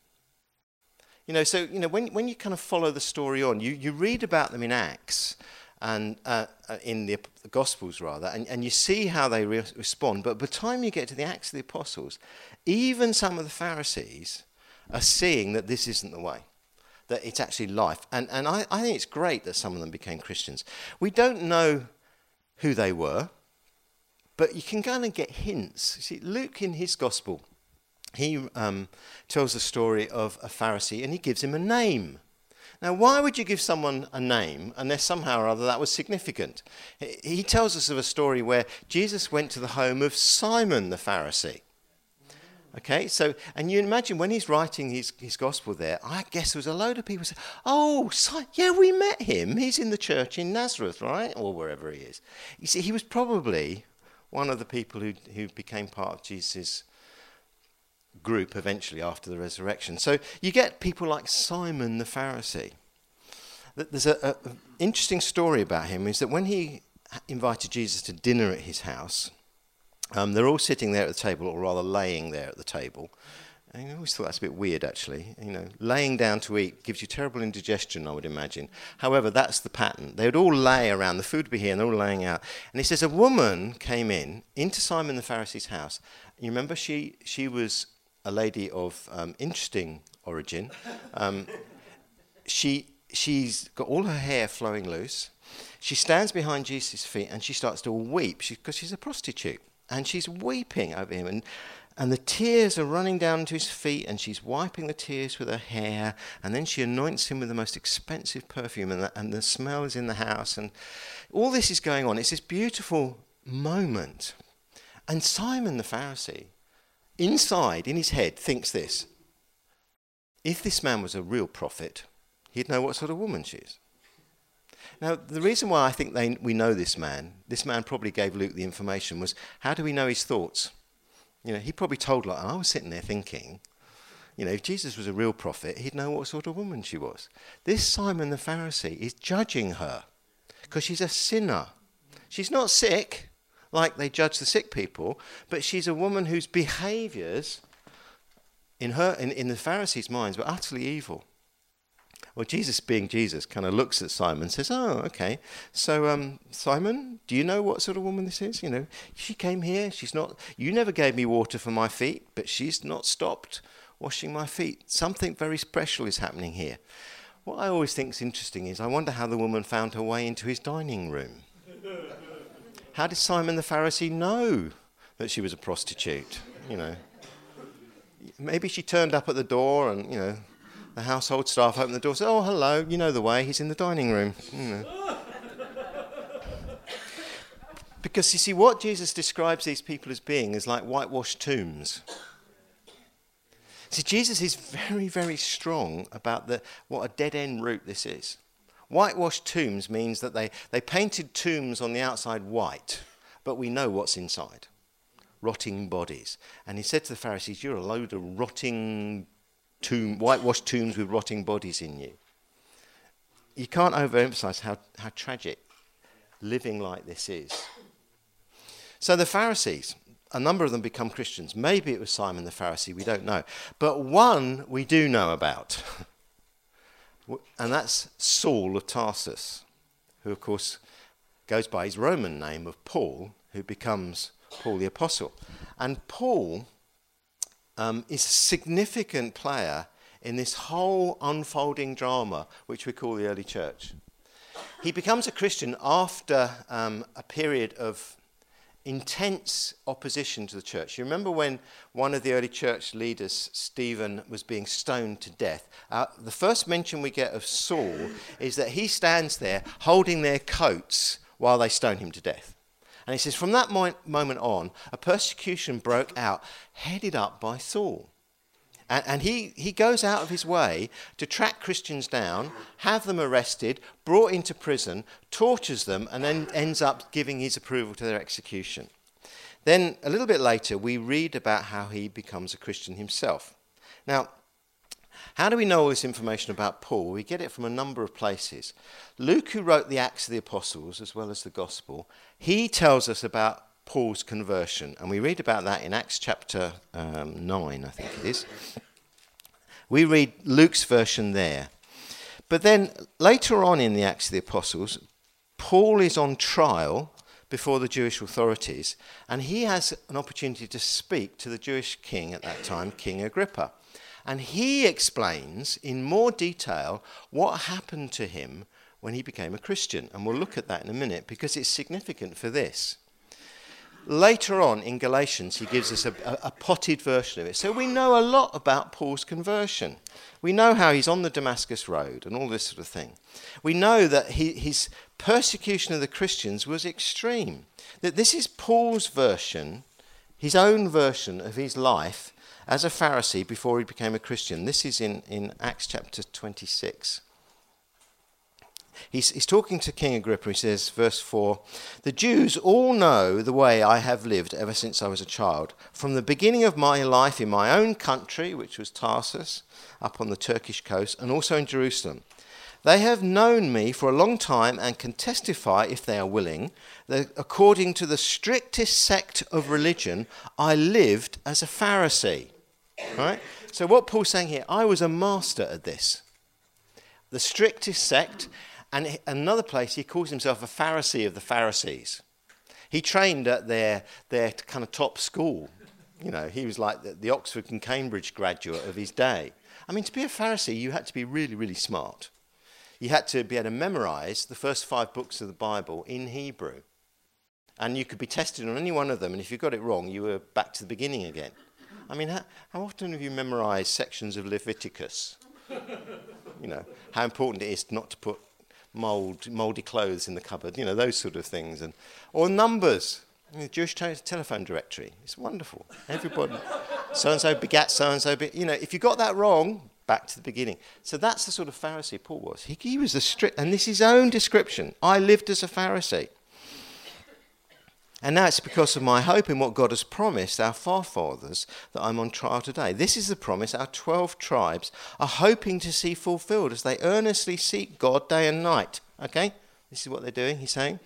You know, so, you know, when when you kind of follow the story on, you, you read about them in Acts, and uh, in the Gospels rather, and, and you see how they re- respond. But by the time you get to the Acts of the Apostles, even some of the Pharisees are seeing that this isn't the way, that it's actually life. And and I, I think it's great that some of them became Christians. We don't know who they were, but you can kind of get hints. You see, Luke in his Gospel, he um, tells the story of a Pharisee, and he gives him a name. Now, why would you give someone a name unless somehow or other that was significant? He tells us of a story where Jesus went to the home of Simon the Pharisee. Okay, so, and you imagine when he's writing his, his gospel there, I guess there was a load of people saying, oh, Si- yeah, we met him. He's in the church in Nazareth, right? Or wherever he is. You see, he was probably one of the people who, who became part of Jesus' group eventually after the resurrection. So you get people like Simon the Pharisee. There's an interesting story about him, is that when he invited Jesus to dinner at his house, um, they're all sitting there at the table, or rather laying there at the table. And I always thought that's a bit weird, actually. You know, laying down to eat gives you terrible indigestion, I would imagine. However, that's the pattern. They would all lay around, the food would be here, and they're all laying out. And he says a woman came in, into Simon the Pharisee's house. You remember she she was a lady of um, interesting origin. Um, she she's got all her hair flowing loose. She stands behind Jesus' feet and she starts to weep because she, she's a prostitute, and she's weeping over him. And And the tears are running down to his feet, and she's wiping the tears with her hair, and then she anoints him with the most expensive perfume, and the, and the smell is in the house, and all this is going on. It's this beautiful moment. And Simon the Pharisee, inside, in his head, thinks this: if this man was a real prophet, he'd know what sort of woman she is. Now, the reason why I think they, we know this man, this man probably gave Luke the information, was how do we know his thoughts? You know, he probably told, like, I was sitting there thinking, you know, if Jesus was a real prophet, he'd know what sort of woman she was. This Simon the Pharisee is judging her because she's a sinner. She's not sick, like they judge the sick people, but she's a woman whose behaviours, in her, in, in the Pharisees' minds, were utterly evil. Well, Jesus, being Jesus, kind of looks at Simon and says, oh, okay, so um, Simon, do you know what sort of woman this is? You know, she came here, she's not, you never gave me water for my feet, but she's not stopped washing my feet. Something very special is happening here. What I always think is interesting is I wonder how the woman found her way into his dining room. How did Simon the Pharisee know that she was a prostitute? You know, maybe she turned up at the door and, you know, the household staff opened the door and said, oh, hello, you know the way, he's in the dining room. You know. Because, you see, what Jesus describes these people as being is like whitewashed tombs. See, Jesus is very, very strong about the, what a dead-end route this is. Whitewashed tombs means that they, they painted tombs on the outside white, but we know what's inside. Rotting bodies. And he said to the Pharisees, you're a load of rotting tomb, whitewashed tombs with rotting bodies in you. You can't overemphasize how, how tragic living like this is. So the Pharisees, a number of them become Christians. Maybe it was Simon the Pharisee, we don't know. But one we do know about. And that's Saul of Tarsus, who of course goes by his Roman name of Paul, who becomes Paul the Apostle. And Paul Um, is a significant player in this whole unfolding drama, which we call the early church. He becomes a Christian after um, a period of intense opposition to the church. You remember when one of the early church leaders, Stephen, was being stoned to death? Uh, the first mention we get of Saul is that he stands there holding their coats while they stone him to death. And he says, from that mo- moment on, a persecution broke out, headed up by Saul. And, and he, he goes out of his way to track Christians down, have them arrested, brought into prison, tortures them, and then ends up giving his approval to their execution. Then, a little bit later, we read about how he becomes a Christian himself. Now, how do we know all this information about Paul? We get it from a number of places. Luke, who wrote the Acts of the Apostles, as well as the Gospel, he tells us about Paul's conversion. And we read about that in Acts chapter um, nine, I think it is. We read Luke's version there. But then later on in the Acts of the Apostles, Paul is on trial before the Jewish authorities, and he has an opportunity to speak to the Jewish king at that time, King Agrippa. And he explains in more detail what happened to him when he became a Christian. And we'll look at that in a minute because it's significant for this. Later on in Galatians, he gives us a, a, a potted version of it. So we know a lot about Paul's conversion. We know how he's on the Damascus Road and all this sort of thing. We know that he, his persecution of the Christians was extreme. That this is Paul's version, his own version of his life as a Pharisee before he became a Christian. This is in, in Acts chapter twenty-six. He's, he's talking to King Agrippa. He says, verse four, the Jews all know the way I have lived ever since I was a child, from the beginning of my life in my own country, which was Tarsus, up on the Turkish coast, and also in Jerusalem. They have known me for a long time and can testify, if they are willing, that according to the strictest sect of religion, I lived as a Pharisee. Right? So what Paul's saying here, I was a master at this. The strictest sect. And another place, he calls himself a Pharisee of the Pharisees. He trained at their, their kind of top school. You know, he was like the, the Oxford and Cambridge graduate of his day. I mean, to be a Pharisee, you had to be really, really smart. You had to be able to memorize the first five books of the Bible in Hebrew. And you could be tested on any one of them, and if you got it wrong, you were back to the beginning again. I mean, how, how often have you memorised sections of Leviticus? You know, how important it is not to put mould, mouldy clothes in the cupboard, you know, those sort of things. And or numbers, I mean, the Jewish te- telephone directory. It's wonderful. Everybody, so-and-so begat so-and-so. Be, you know, if you got that wrong, back to the beginning. So that's the sort of Pharisee Paul was. He, he was a strict, and this is his own description. I lived as a Pharisee. And now it's because of my hope in what God has promised our forefathers that I'm on trial today. This is the promise our twelve tribes are hoping to see fulfilled as they earnestly seek God day and night. Okay? This is what they're doing, he's saying.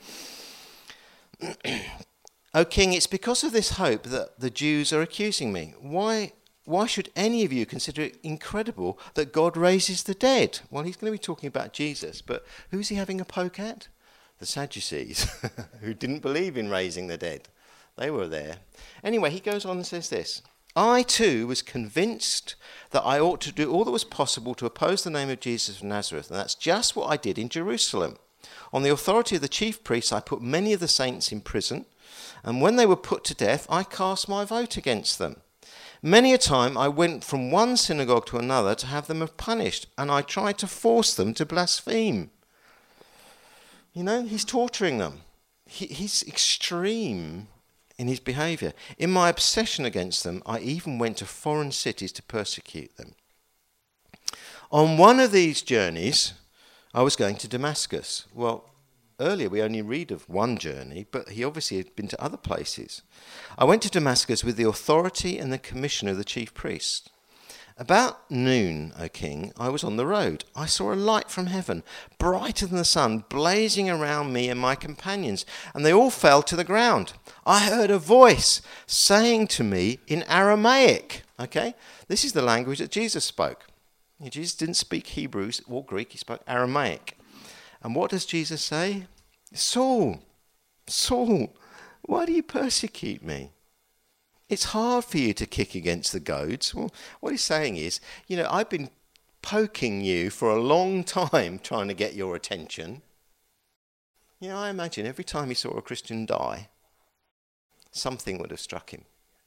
O King, it's because of this hope that the Jews are accusing me. Why, why should any of you consider it incredible that God raises the dead? Well, he's going to be talking about Jesus, but who's he having a poke at? The Sadducees, who didn't believe in raising the dead. They were there. Anyway, he goes on and says this. I too was convinced that I ought to do all that was possible to oppose the name of Jesus of Nazareth, and that's just what I did in Jerusalem. On the authority of the chief priests, I put many of the saints in prison, and when they were put to death, I cast my vote against them. Many a time I went from one synagogue to another to have them punished, and I tried to force them to blaspheme. You know, he's torturing them. He, he's extreme in his behaviour. In my obsession against them, I even went to foreign cities to persecute them. On one of these journeys, I was going to Damascus. Well, earlier we only read of one journey, but he obviously had been to other places. I went to Damascus with the authority and the commission of the chief priest. About noon, O king, I was on the road. I saw a light from heaven, brighter than the sun, blazing around me and my companions, and they all fell to the ground. I heard a voice saying to me in Aramaic, okay? This is the language that Jesus spoke. Jesus didn't speak Hebrew or Greek, he spoke Aramaic. And what does Jesus say? Saul, Saul, why do you persecute me? It's hard for you to kick against the goads. Well, what he's saying is, you know, I've been poking you for a long time trying to get your attention. You know, I imagine every time he saw a Christian die, something would have struck him.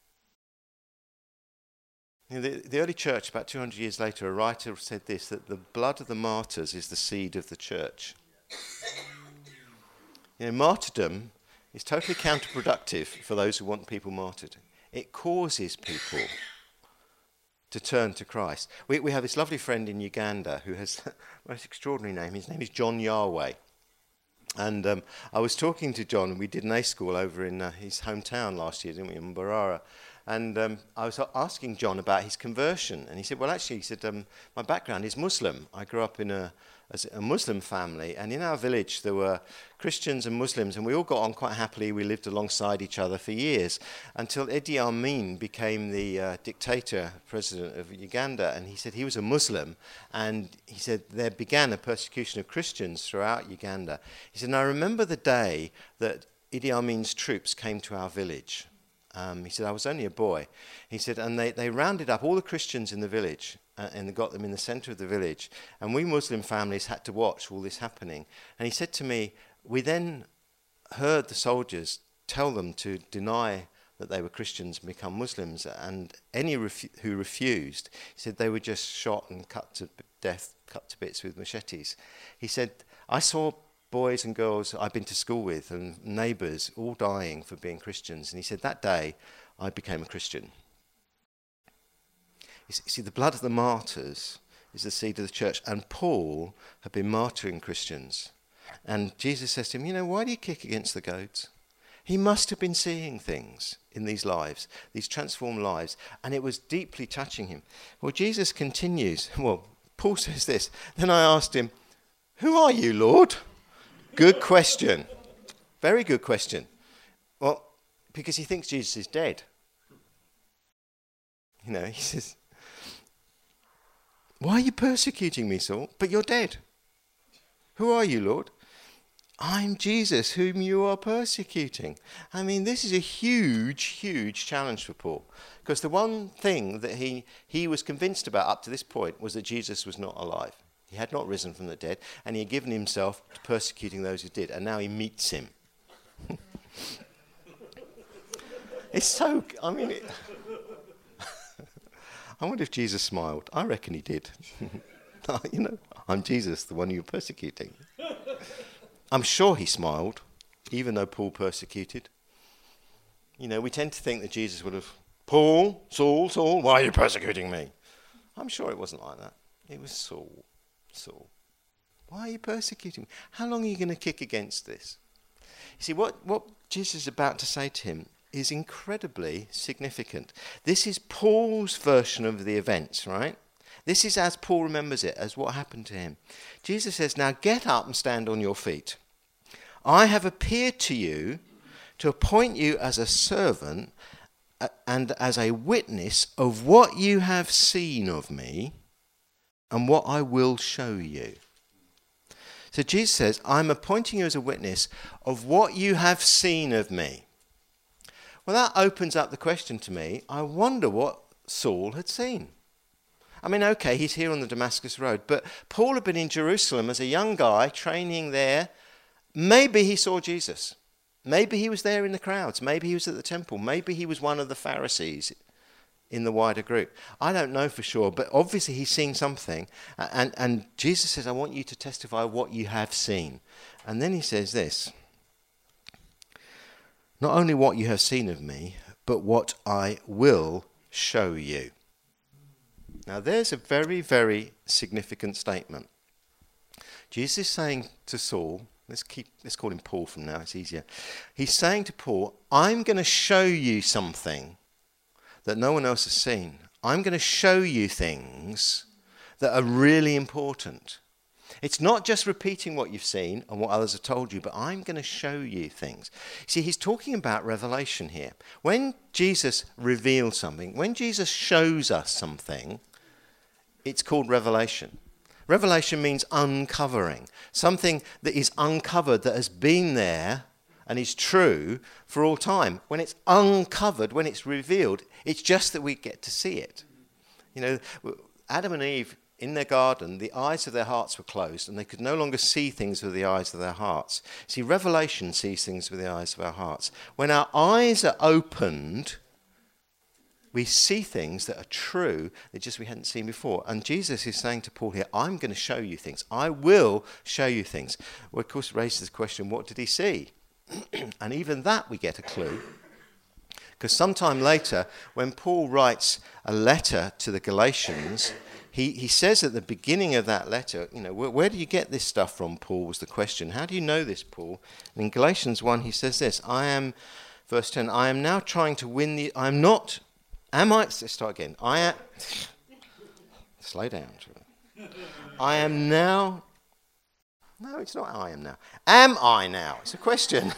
You know, the, the early church, about two hundred years later, a writer said this, that the blood of the martyrs is the seed of the church. You know, martyrdom is totally counterproductive for those who want people martyred. It causes people to turn to Christ. We, we have this lovely friend in Uganda who has a most extraordinary name. His name is John Yahweh. And um, I was talking to John, we did an A school over in uh, his hometown last year, didn't we, in Mbarara. And um, I was asking John about his conversion. And he said, well, actually, he said, um, my background is Muslim. I grew up in a, as a Muslim family. And in our village, there were Christians and Muslims. And we all got on quite happily. We lived alongside each other for years until Idi Amin became the uh, dictator, president of Uganda. And he said he was a Muslim. And he said there began a persecution of Christians throughout Uganda. He said, and I remember the day that Idi Amin's troops came to our village. Um, he said, I was only a boy. He said, and they, they rounded up all the Christians in the village uh, and got them in the centre of the village. And we Muslim families had to watch all this happening. And he said to me, we then heard the soldiers tell them to deny that they were Christians and become Muslims. And any refu- who refused, he said they were just shot and cut to death, cut to bits with machetes. He said, I saw boys and girls I've been to school with and neighbours all dying for being Christians. And he said, that day I became a Christian. You see, the blood of the martyrs is the seed of the church. And Paul had been martyring Christians. And Jesus says to him, you know, why do you kick against the goads? He must have been seeing things in these lives, these transformed lives. And it was deeply touching him. Well, Jesus continues. Well, Paul says this. Then I asked him, who are you, Lord? Good question. Very good question. Well, because he thinks Jesus is dead. You know, he says, why are you persecuting me, Saul? But you're dead. Who are you, Lord? I'm Jesus, whom you are persecuting. I mean, this is a huge, huge challenge for Paul. Because the one thing that he, he was convinced about up to this point was that Jesus was not alive. He had not risen from the dead, and he had given himself to persecuting those who did, and now he meets him. It's so, I mean, it, I wonder if Jesus smiled. I reckon he did. You know, I'm Jesus, the one you're persecuting. I'm sure he smiled, even though Paul persecuted. You know, we tend to think that Jesus would have, Paul, Saul, Saul, why are you persecuting me? I'm sure it wasn't like that. It was Saul, Saul. Why are you persecuting me? How long are you going to kick against this? You see, what, what Jesus is about to say to him is incredibly significant. This is Paul's version of the events, right? This is as Paul remembers it, as what happened to him. Jesus says, now get up and stand on your feet. I have appeared to you to appoint you as a servant and as a witness of what you have seen of me and what I will show you. So Jesus says, I'm appointing you as a witness of what you have seen of me. Well, that opens up the question to me. I wonder what Saul had seen. I mean, okay, he's here on the Damascus Road, but Paul had been in Jerusalem as a young guy, training there. Maybe he saw Jesus. Maybe he was there in the crowds. Maybe he was at the temple. Maybe he was one of the Pharisees in the wider group. I don't know for sure, but obviously he's seen something. And, and Jesus says, I want you to testify what you have seen. And then he says this, not only what you have seen of me, but what I will show you. Now there's a very, very significant statement. Jesus is saying to Saul, let's keep, let's call him Paul from now, it's easier. He's saying to Paul, I'm going to show you something that no one else has seen. I'm going to show you things that are really important. It's not just repeating what you've seen and what others have told you, but I'm going to show you things. See, he's talking about revelation here. When Jesus reveals something, when Jesus shows us something, it's called revelation. Revelation means uncovering. Something that is uncovered, that has been there and is true for all time. When it's uncovered, when it's revealed, it's just that we get to see it. You know, Adam and Eve, in their garden, the eyes of their hearts were closed and they could no longer see things with the eyes of their hearts. See, revelation sees things with the eyes of our hearts. When our eyes are opened, we see things that are true that just we hadn't seen before. And Jesus is saying to Paul here, I'm going to show you things. I will show you things. Well, of course, raises the question, what did he see? And even that we get a clue. Because sometime later, when Paul writes a letter to the Galatians, he, he says at the beginning of that letter, you know, where, where do you get this stuff from, Paul, was the question. How do you know this, Paul? And in Galatians one, he says this, I am, verse ten, I am now trying to win the, I am not, am I, let's start again. I am, slow down. I am now, no, it's not I am now. Am I now? It's a question.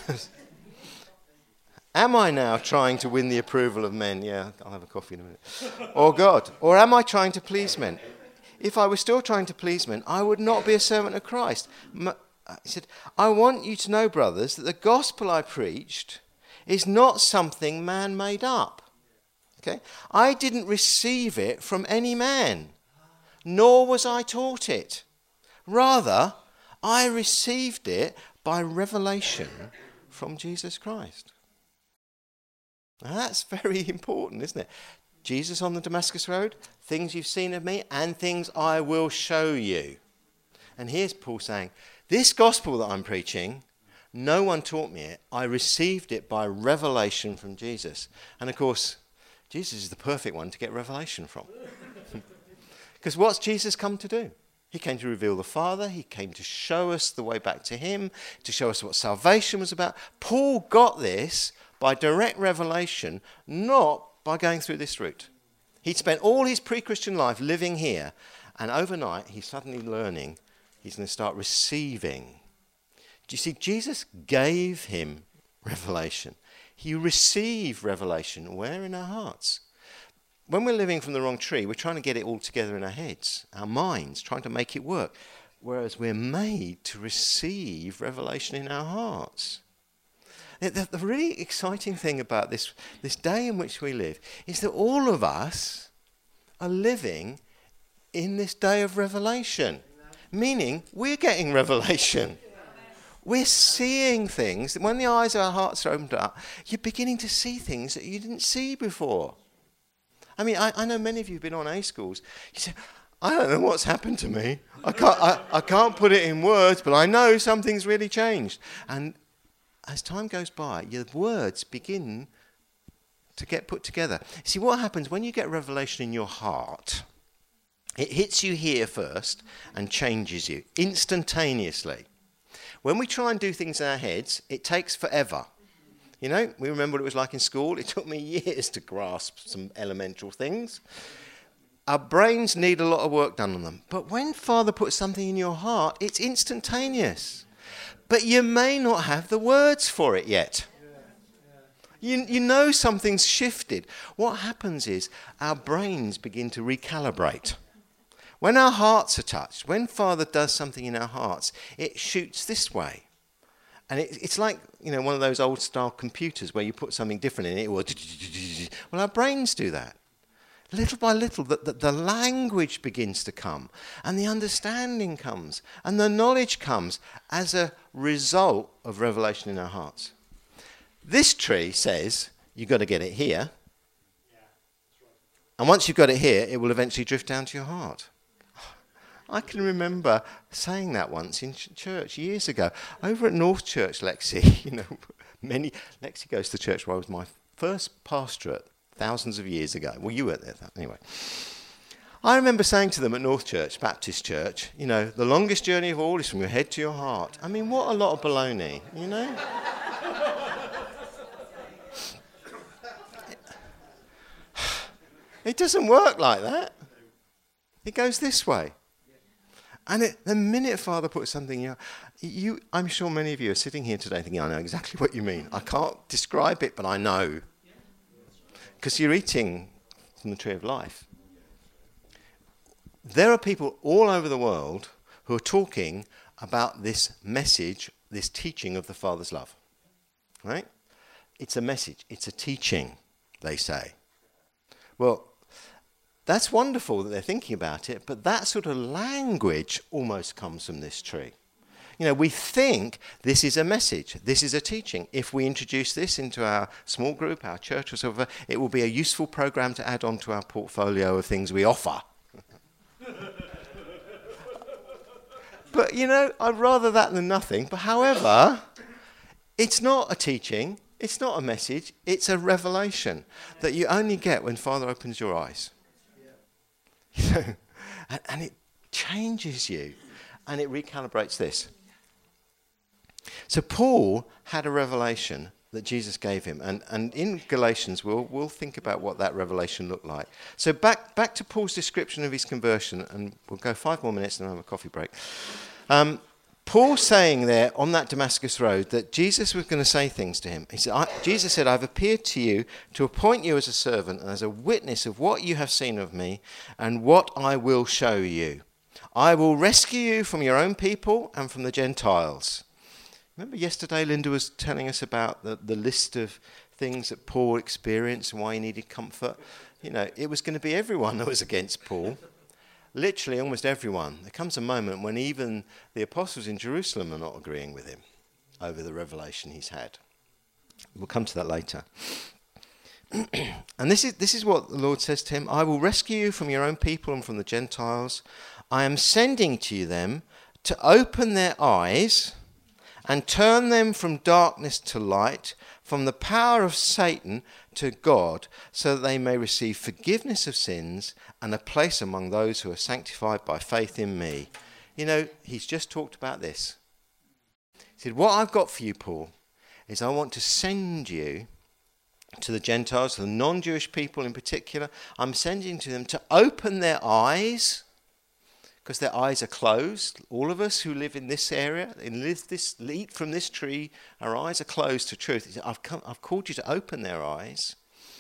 Am I now trying to win the approval of men? Yeah, I'll have a coffee in a minute. Or God? Or am I trying to please men? If I were still trying to please men, I would not be a servant of Christ. He said, I want you to know, brothers, that the gospel I preached is not something man made up. Okay? I didn't receive it from any man, nor was I taught it. Rather, I received it by revelation from Jesus Christ. Now that's very important, isn't it? Jesus on the Damascus Road, things you've seen of me and things I will show you. And here's Paul saying, this gospel that I'm preaching, no one taught me it. I received it by revelation from Jesus. And of course, Jesus is the perfect one to get revelation from. Because what's Jesus come to do? He came to reveal the Father. He came to show us the way back to him, to show us what salvation was about. Paul got this by direct revelation, not by going through this route. He'd spent all his pre-Christian life living here, and overnight he's suddenly learning he's going to start receiving. Do you see, Jesus gave him revelation. He received revelation. Where? In our hearts. When we're living from the wrong tree, we're trying to get it all together in our heads, our minds, trying to make it work. Whereas we're made to receive revelation in our hearts. The, the really exciting thing about this, this day in which we live is that all of us are living in this day of revelation. Meaning, we're getting revelation. We're seeing things. When the eyes of our hearts are opened up, you're beginning to see things that you didn't see before. I mean, I, I know many of you have been on A schools. You say, I don't know what's happened to me. I can't, I, I can't put it in words, but I know something's really changed. And as time goes by, your words begin to get put together. See, what happens when you get revelation in your heart, it hits you here first and changes you instantaneously. When we try and do things in our heads, it takes forever. You know, we remember what it was like in school. It took me years to grasp some elemental things. Our brains need a lot of work done on them. But when Father puts something in your heart, it's instantaneous. But you may not have the words for it yet. You, you know something's shifted. What happens is our brains begin to recalibrate. When our hearts are touched, when Father does something in our hearts, it shoots this way. And it, it's like, you know, one of those old-style computers where you put something different in it. It will well, our brains do that. Little by little, the, the, the language begins to come, and the understanding comes, and the knowledge comes as a result of revelation in our hearts. This tree says, you've got to get it here. And once you've got it here, it will eventually drift down to your heart. I can remember saying that once in ch- church years ago. Over at North Church, Lexi, you know, many, Lexi goes to church where I was my first pastorate thousands of years ago. Well, you weren't there, anyway. I remember saying to them at North Church, Baptist Church, you know, the longest journey of all is from your head to your heart. I mean, what a lot of baloney, you know? It doesn't work like that. It goes this way. And it, the minute Father puts something in your, you, I'm sure many of you are sitting here today thinking, I know exactly what you mean. I can't describe it, but I know. Because you're eating from the tree of life. There are people all over the world who are talking about this message, this teaching of the Father's love. Right? It's a message. It's a teaching, they say. Well, that's wonderful that they're thinking about it, but that sort of language almost comes from this tree. You know, we think this is a message, this is a teaching. If we introduce this into our small group, our church or so forth, it will be a useful program to add on to our portfolio of things we offer. But, you know, I'd rather that than nothing. But however, it's not a teaching, it's not a message, it's a revelation that you only get when Father opens your eyes. You know, and, and it changes you, and it recalibrates this. So Paul had a revelation that Jesus gave him, and, and in Galatians we'll we'll think about what that revelation looked like. So back back to Paul's description of his conversion, and we'll go five more minutes and then have a coffee break. Um, Paul saying there on that Damascus road that Jesus was going to say things to him. He said, I, Jesus said, I've appeared to you to appoint you as a servant and as a witness of what you have seen of me and what I will show you. I will rescue you from your own people and from the Gentiles. Remember yesterday Linda was telling us about the, the list of things that Paul experienced and why he needed comfort. You know, it was going to be everyone that was against Paul. Literally almost everyone. There comes a moment when even the apostles in Jerusalem are not agreeing with him over the revelation he's had. We'll come to that later. And this is this is what the Lord says to him. I will rescue you from your own people and from the Gentiles. I am sending to you them to open their eyes and turn them from darkness to light, from the power of Satan to God, so that they may receive forgiveness of sins and a place among those who are sanctified by faith in me. You know, he's just talked about this. He said, what I've got for you, Paul, is I want to send you to the Gentiles, to the non-Jewish people in particular. I'm sending to them to open their eyes, because their eyes are closed. All of us who live in this area, and live this, eat from this tree, our eyes are closed to truth. He said, I've, come, I've called you to open their eyes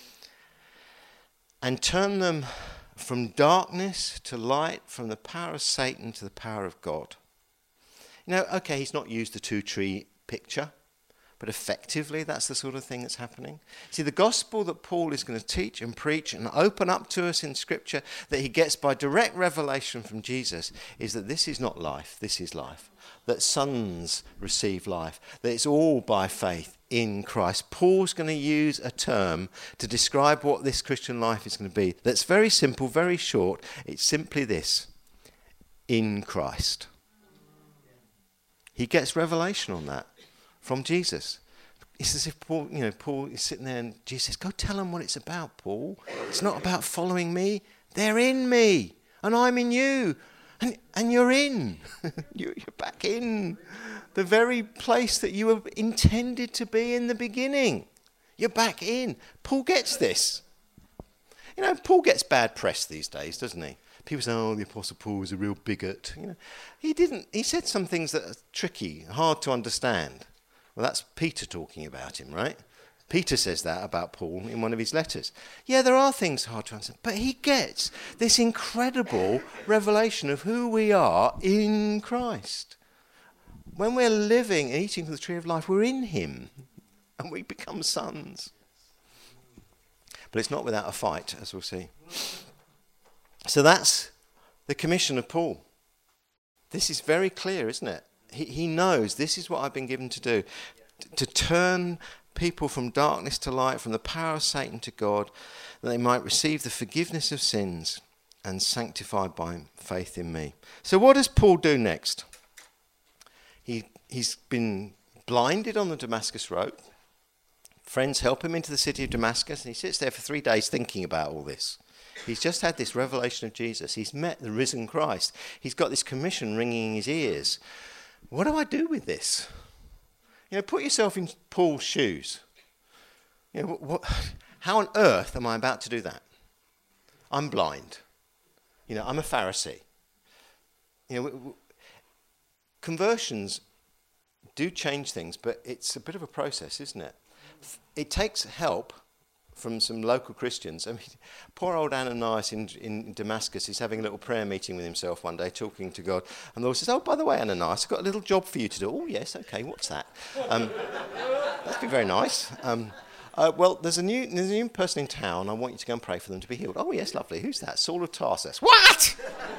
and turn them from darkness to light, from the power of Satan to the power of God. You know, okay, he's not used the two-tree picture, but effectively that's the sort of thing that's happening. See, the gospel that Paul is going to teach and preach and open up to us in Scripture that he gets by direct revelation from Jesus is that this is not life, this is life. That sons receive life, that it's all by faith in Christ. Paul's going to use a term to describe what this Christian life is going to be that's very simple, very short. It's simply this: in Christ. He gets revelation on that from Jesus. It's as if Paul, you know, Paul is sitting there and Jesus says, go tell them what it's about, Paul. It's not about following me. They're in me and I'm in you. And, and you're in. You're back in the very place that you were intended to be in the beginning. You're back in. Paul gets this. You know, Paul gets bad press these days, doesn't he? People say, oh, the Apostle Paul was a real bigot. You know, he didn't. He said some things that are tricky, hard to understand. Well, that's Peter talking about him, right? Peter says that about Paul in one of his letters. Yeah, there are things hard to understand, but he gets this incredible revelation of who we are in Christ. When we're living and eating from the tree of life, we're in him, and we become sons. But it's not without a fight, as we'll see. So that's the commission of Paul. This is very clear, isn't it? He, he knows this is what I've been given to do, t- to turn people from darkness to light, from the power of Satan to God, that they might receive the forgiveness of sins and sanctified by faith in me. So what does Paul do next? He, he's been blinded on the Damascus road. Friends help him into the city of Damascus, and he sits there for three days thinking about all this. He's just had this revelation of Jesus. He's met the risen Christ. He's got this commission ringing in his ears. What do I do with this? You know, put yourself in Paul's shoes. You know, what, how on earth am I about to do that? I'm blind. You know, I'm a Pharisee. You know, w- w- conversions do change things, but it's a bit of a process, isn't it? It takes help from some local Christians. I mean, poor old Ananias in, in Damascus is having a little prayer meeting with himself one day, talking to God. And the Lord says, oh, by the way, Ananias, I've got a little job for you to do. Oh, yes, okay, what's that? Um, that'd be very nice. Um, uh, well, there's a, new, there's a new person in town. I want you to go and pray for them to be healed. Oh, yes, lovely. Who's that? Saul of Tarsus. What?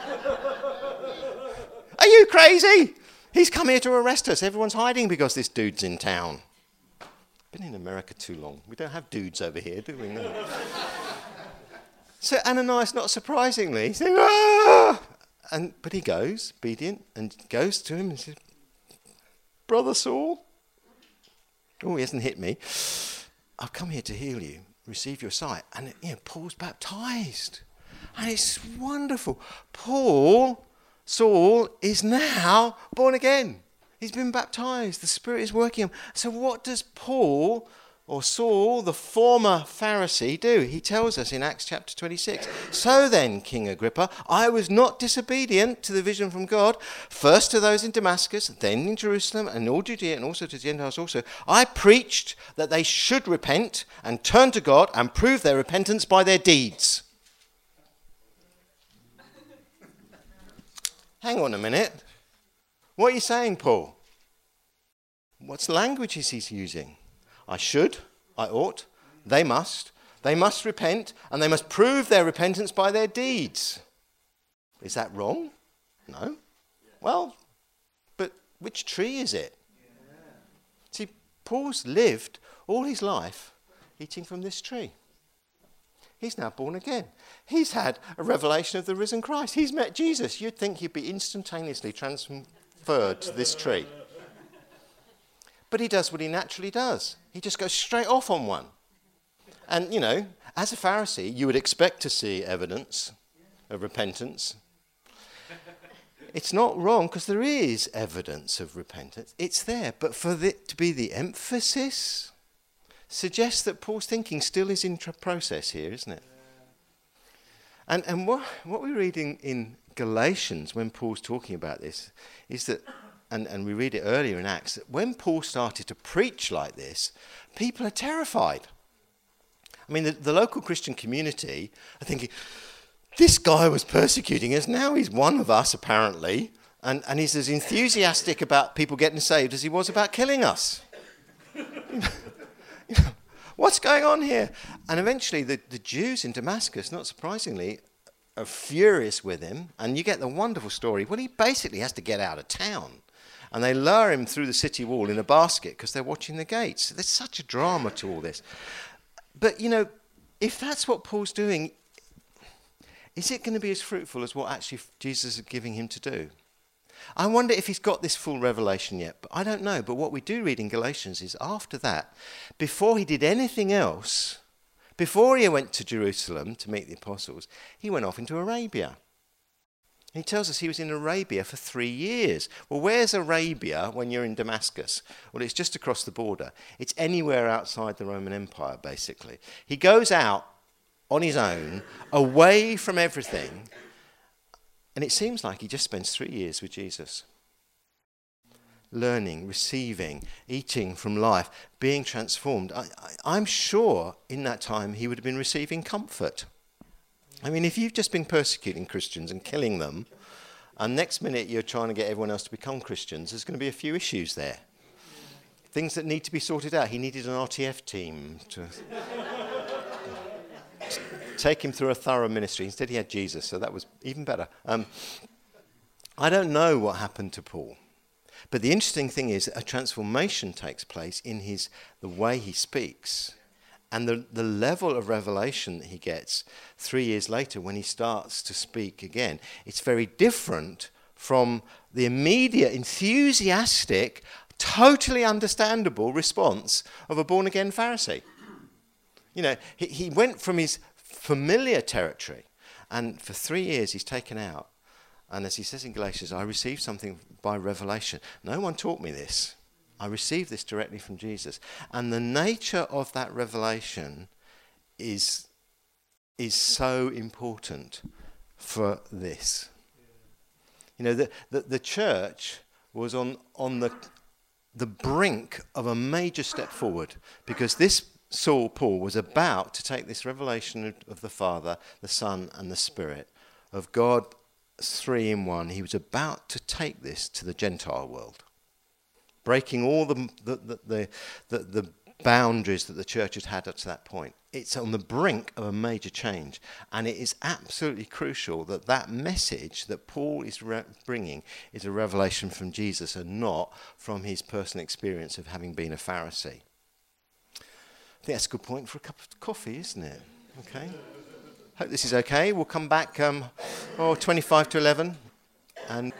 Are you crazy? He's come here to arrest us. Everyone's hiding because this dude's in town. Been in America too long. We don't have dudes over here, do we? No. So Ananias, not surprisingly, he's saying, ah! And, but he goes, obedient, and goes to him and says, Brother Saul, oh, he hasn't hit me. I've come here to heal you, receive your sight. And you know, Paul's baptized. And it's wonderful. Paul, Saul, is now born again. He's been baptized. The Spirit is working him. So what does Paul, or Saul, the former Pharisee, do? He tells us in Acts chapter twenty-six. So then, King Agrippa, I was not disobedient to the vision from God, first to those in Damascus, then in Jerusalem, and all Judea, and also to the Gentiles also. I preached that they should repent and turn to God and prove their repentance by their deeds. Hang on a minute. What are you saying, Paul? What's the language he's using? I should, I ought, they must. They must repent, and they must prove their repentance by their deeds. Is that wrong? No. Well, but which tree is it? See, Paul's lived all his life eating from this tree. He's now born again. He's had a revelation of the risen Christ. He's met Jesus. You'd think he'd be instantaneously transformed to this tree. But he does what he naturally does. He just goes straight off on one. And, you know, as a Pharisee, you would expect to see evidence of repentance. It's not wrong, because there is evidence of repentance. It's there. But for it to be the emphasis suggests that Paul's thinking still is in tra- process here, isn't it? And and what, what we're reading in Galatians, when Paul's talking about this, is that, and, and we read it earlier in Acts, that when Paul started to preach like this, people are terrified. I mean, the, the local Christian community are thinking, this guy was persecuting us, now he's one of us apparently, and, and he's as enthusiastic about people getting saved as he was about killing us. You know, you know, what's going on here? And eventually the, the Jews in Damascus, not surprisingly, are furious with him. And you get the wonderful story. Well, he basically has to get out of town. And they lower him through the city wall in a basket because they're watching the gates. There's such a drama to all this. But, you know, if that's what Paul's doing, is it going to be as fruitful as what actually Jesus is giving him to do? I wonder if he's got this full revelation yet. But I don't know. But what we do read in Galatians is after that, before he did anything else, before he went to Jerusalem to meet the apostles, he went off into Arabia. He tells us he was in Arabia for three years. Well, where's Arabia when you're in Damascus? Well, it's just across the border. It's anywhere outside the Roman Empire, basically. He goes out on his own, away from everything, and it seems like he just spends three years with Jesus. Learning, receiving, eating from life, being transformed. I, I, I'm sure in that time he would have been receiving comfort. I mean, if you've just been persecuting Christians and killing them, and next minute you're trying to get everyone else to become Christians, there's going to be a few issues there. Things that need to be sorted out. He needed an R T F team to take him through a thorough ministry. Instead he had Jesus, so that was even better. Um, I don't know what happened to Paul. But the interesting thing is that a transformation takes place in his the way he speaks. And the, the level of revelation that he gets three years later when he starts to speak again, it's very different from the immediate, enthusiastic, totally understandable response of a born-again Pharisee. You know, he, he went from his familiar territory, and for three years he's taken out. And as he says in Galatians, I received something by revelation. No one taught me this. I received this directly from Jesus. And the nature of that revelation is, is so important for this. You know, the, the, the church was on, on the, the brink of a major step forward because this Saul, Paul, was about to take this revelation of, of the Father, the Son, and the Spirit, of God three in one. He was about to take this to the Gentile world, breaking all the the, the, the, the, the boundaries that the church had had up to that point. It's on the brink of a major change, and it is absolutely crucial that that message that Paul is re- bringing is a revelation from Jesus and not from his personal experience of having been a Pharisee. I think that's a good point for a cup of coffee, isn't it? Okay. Hope this is okay. We'll come back um, oh, twenty-five to eleven. And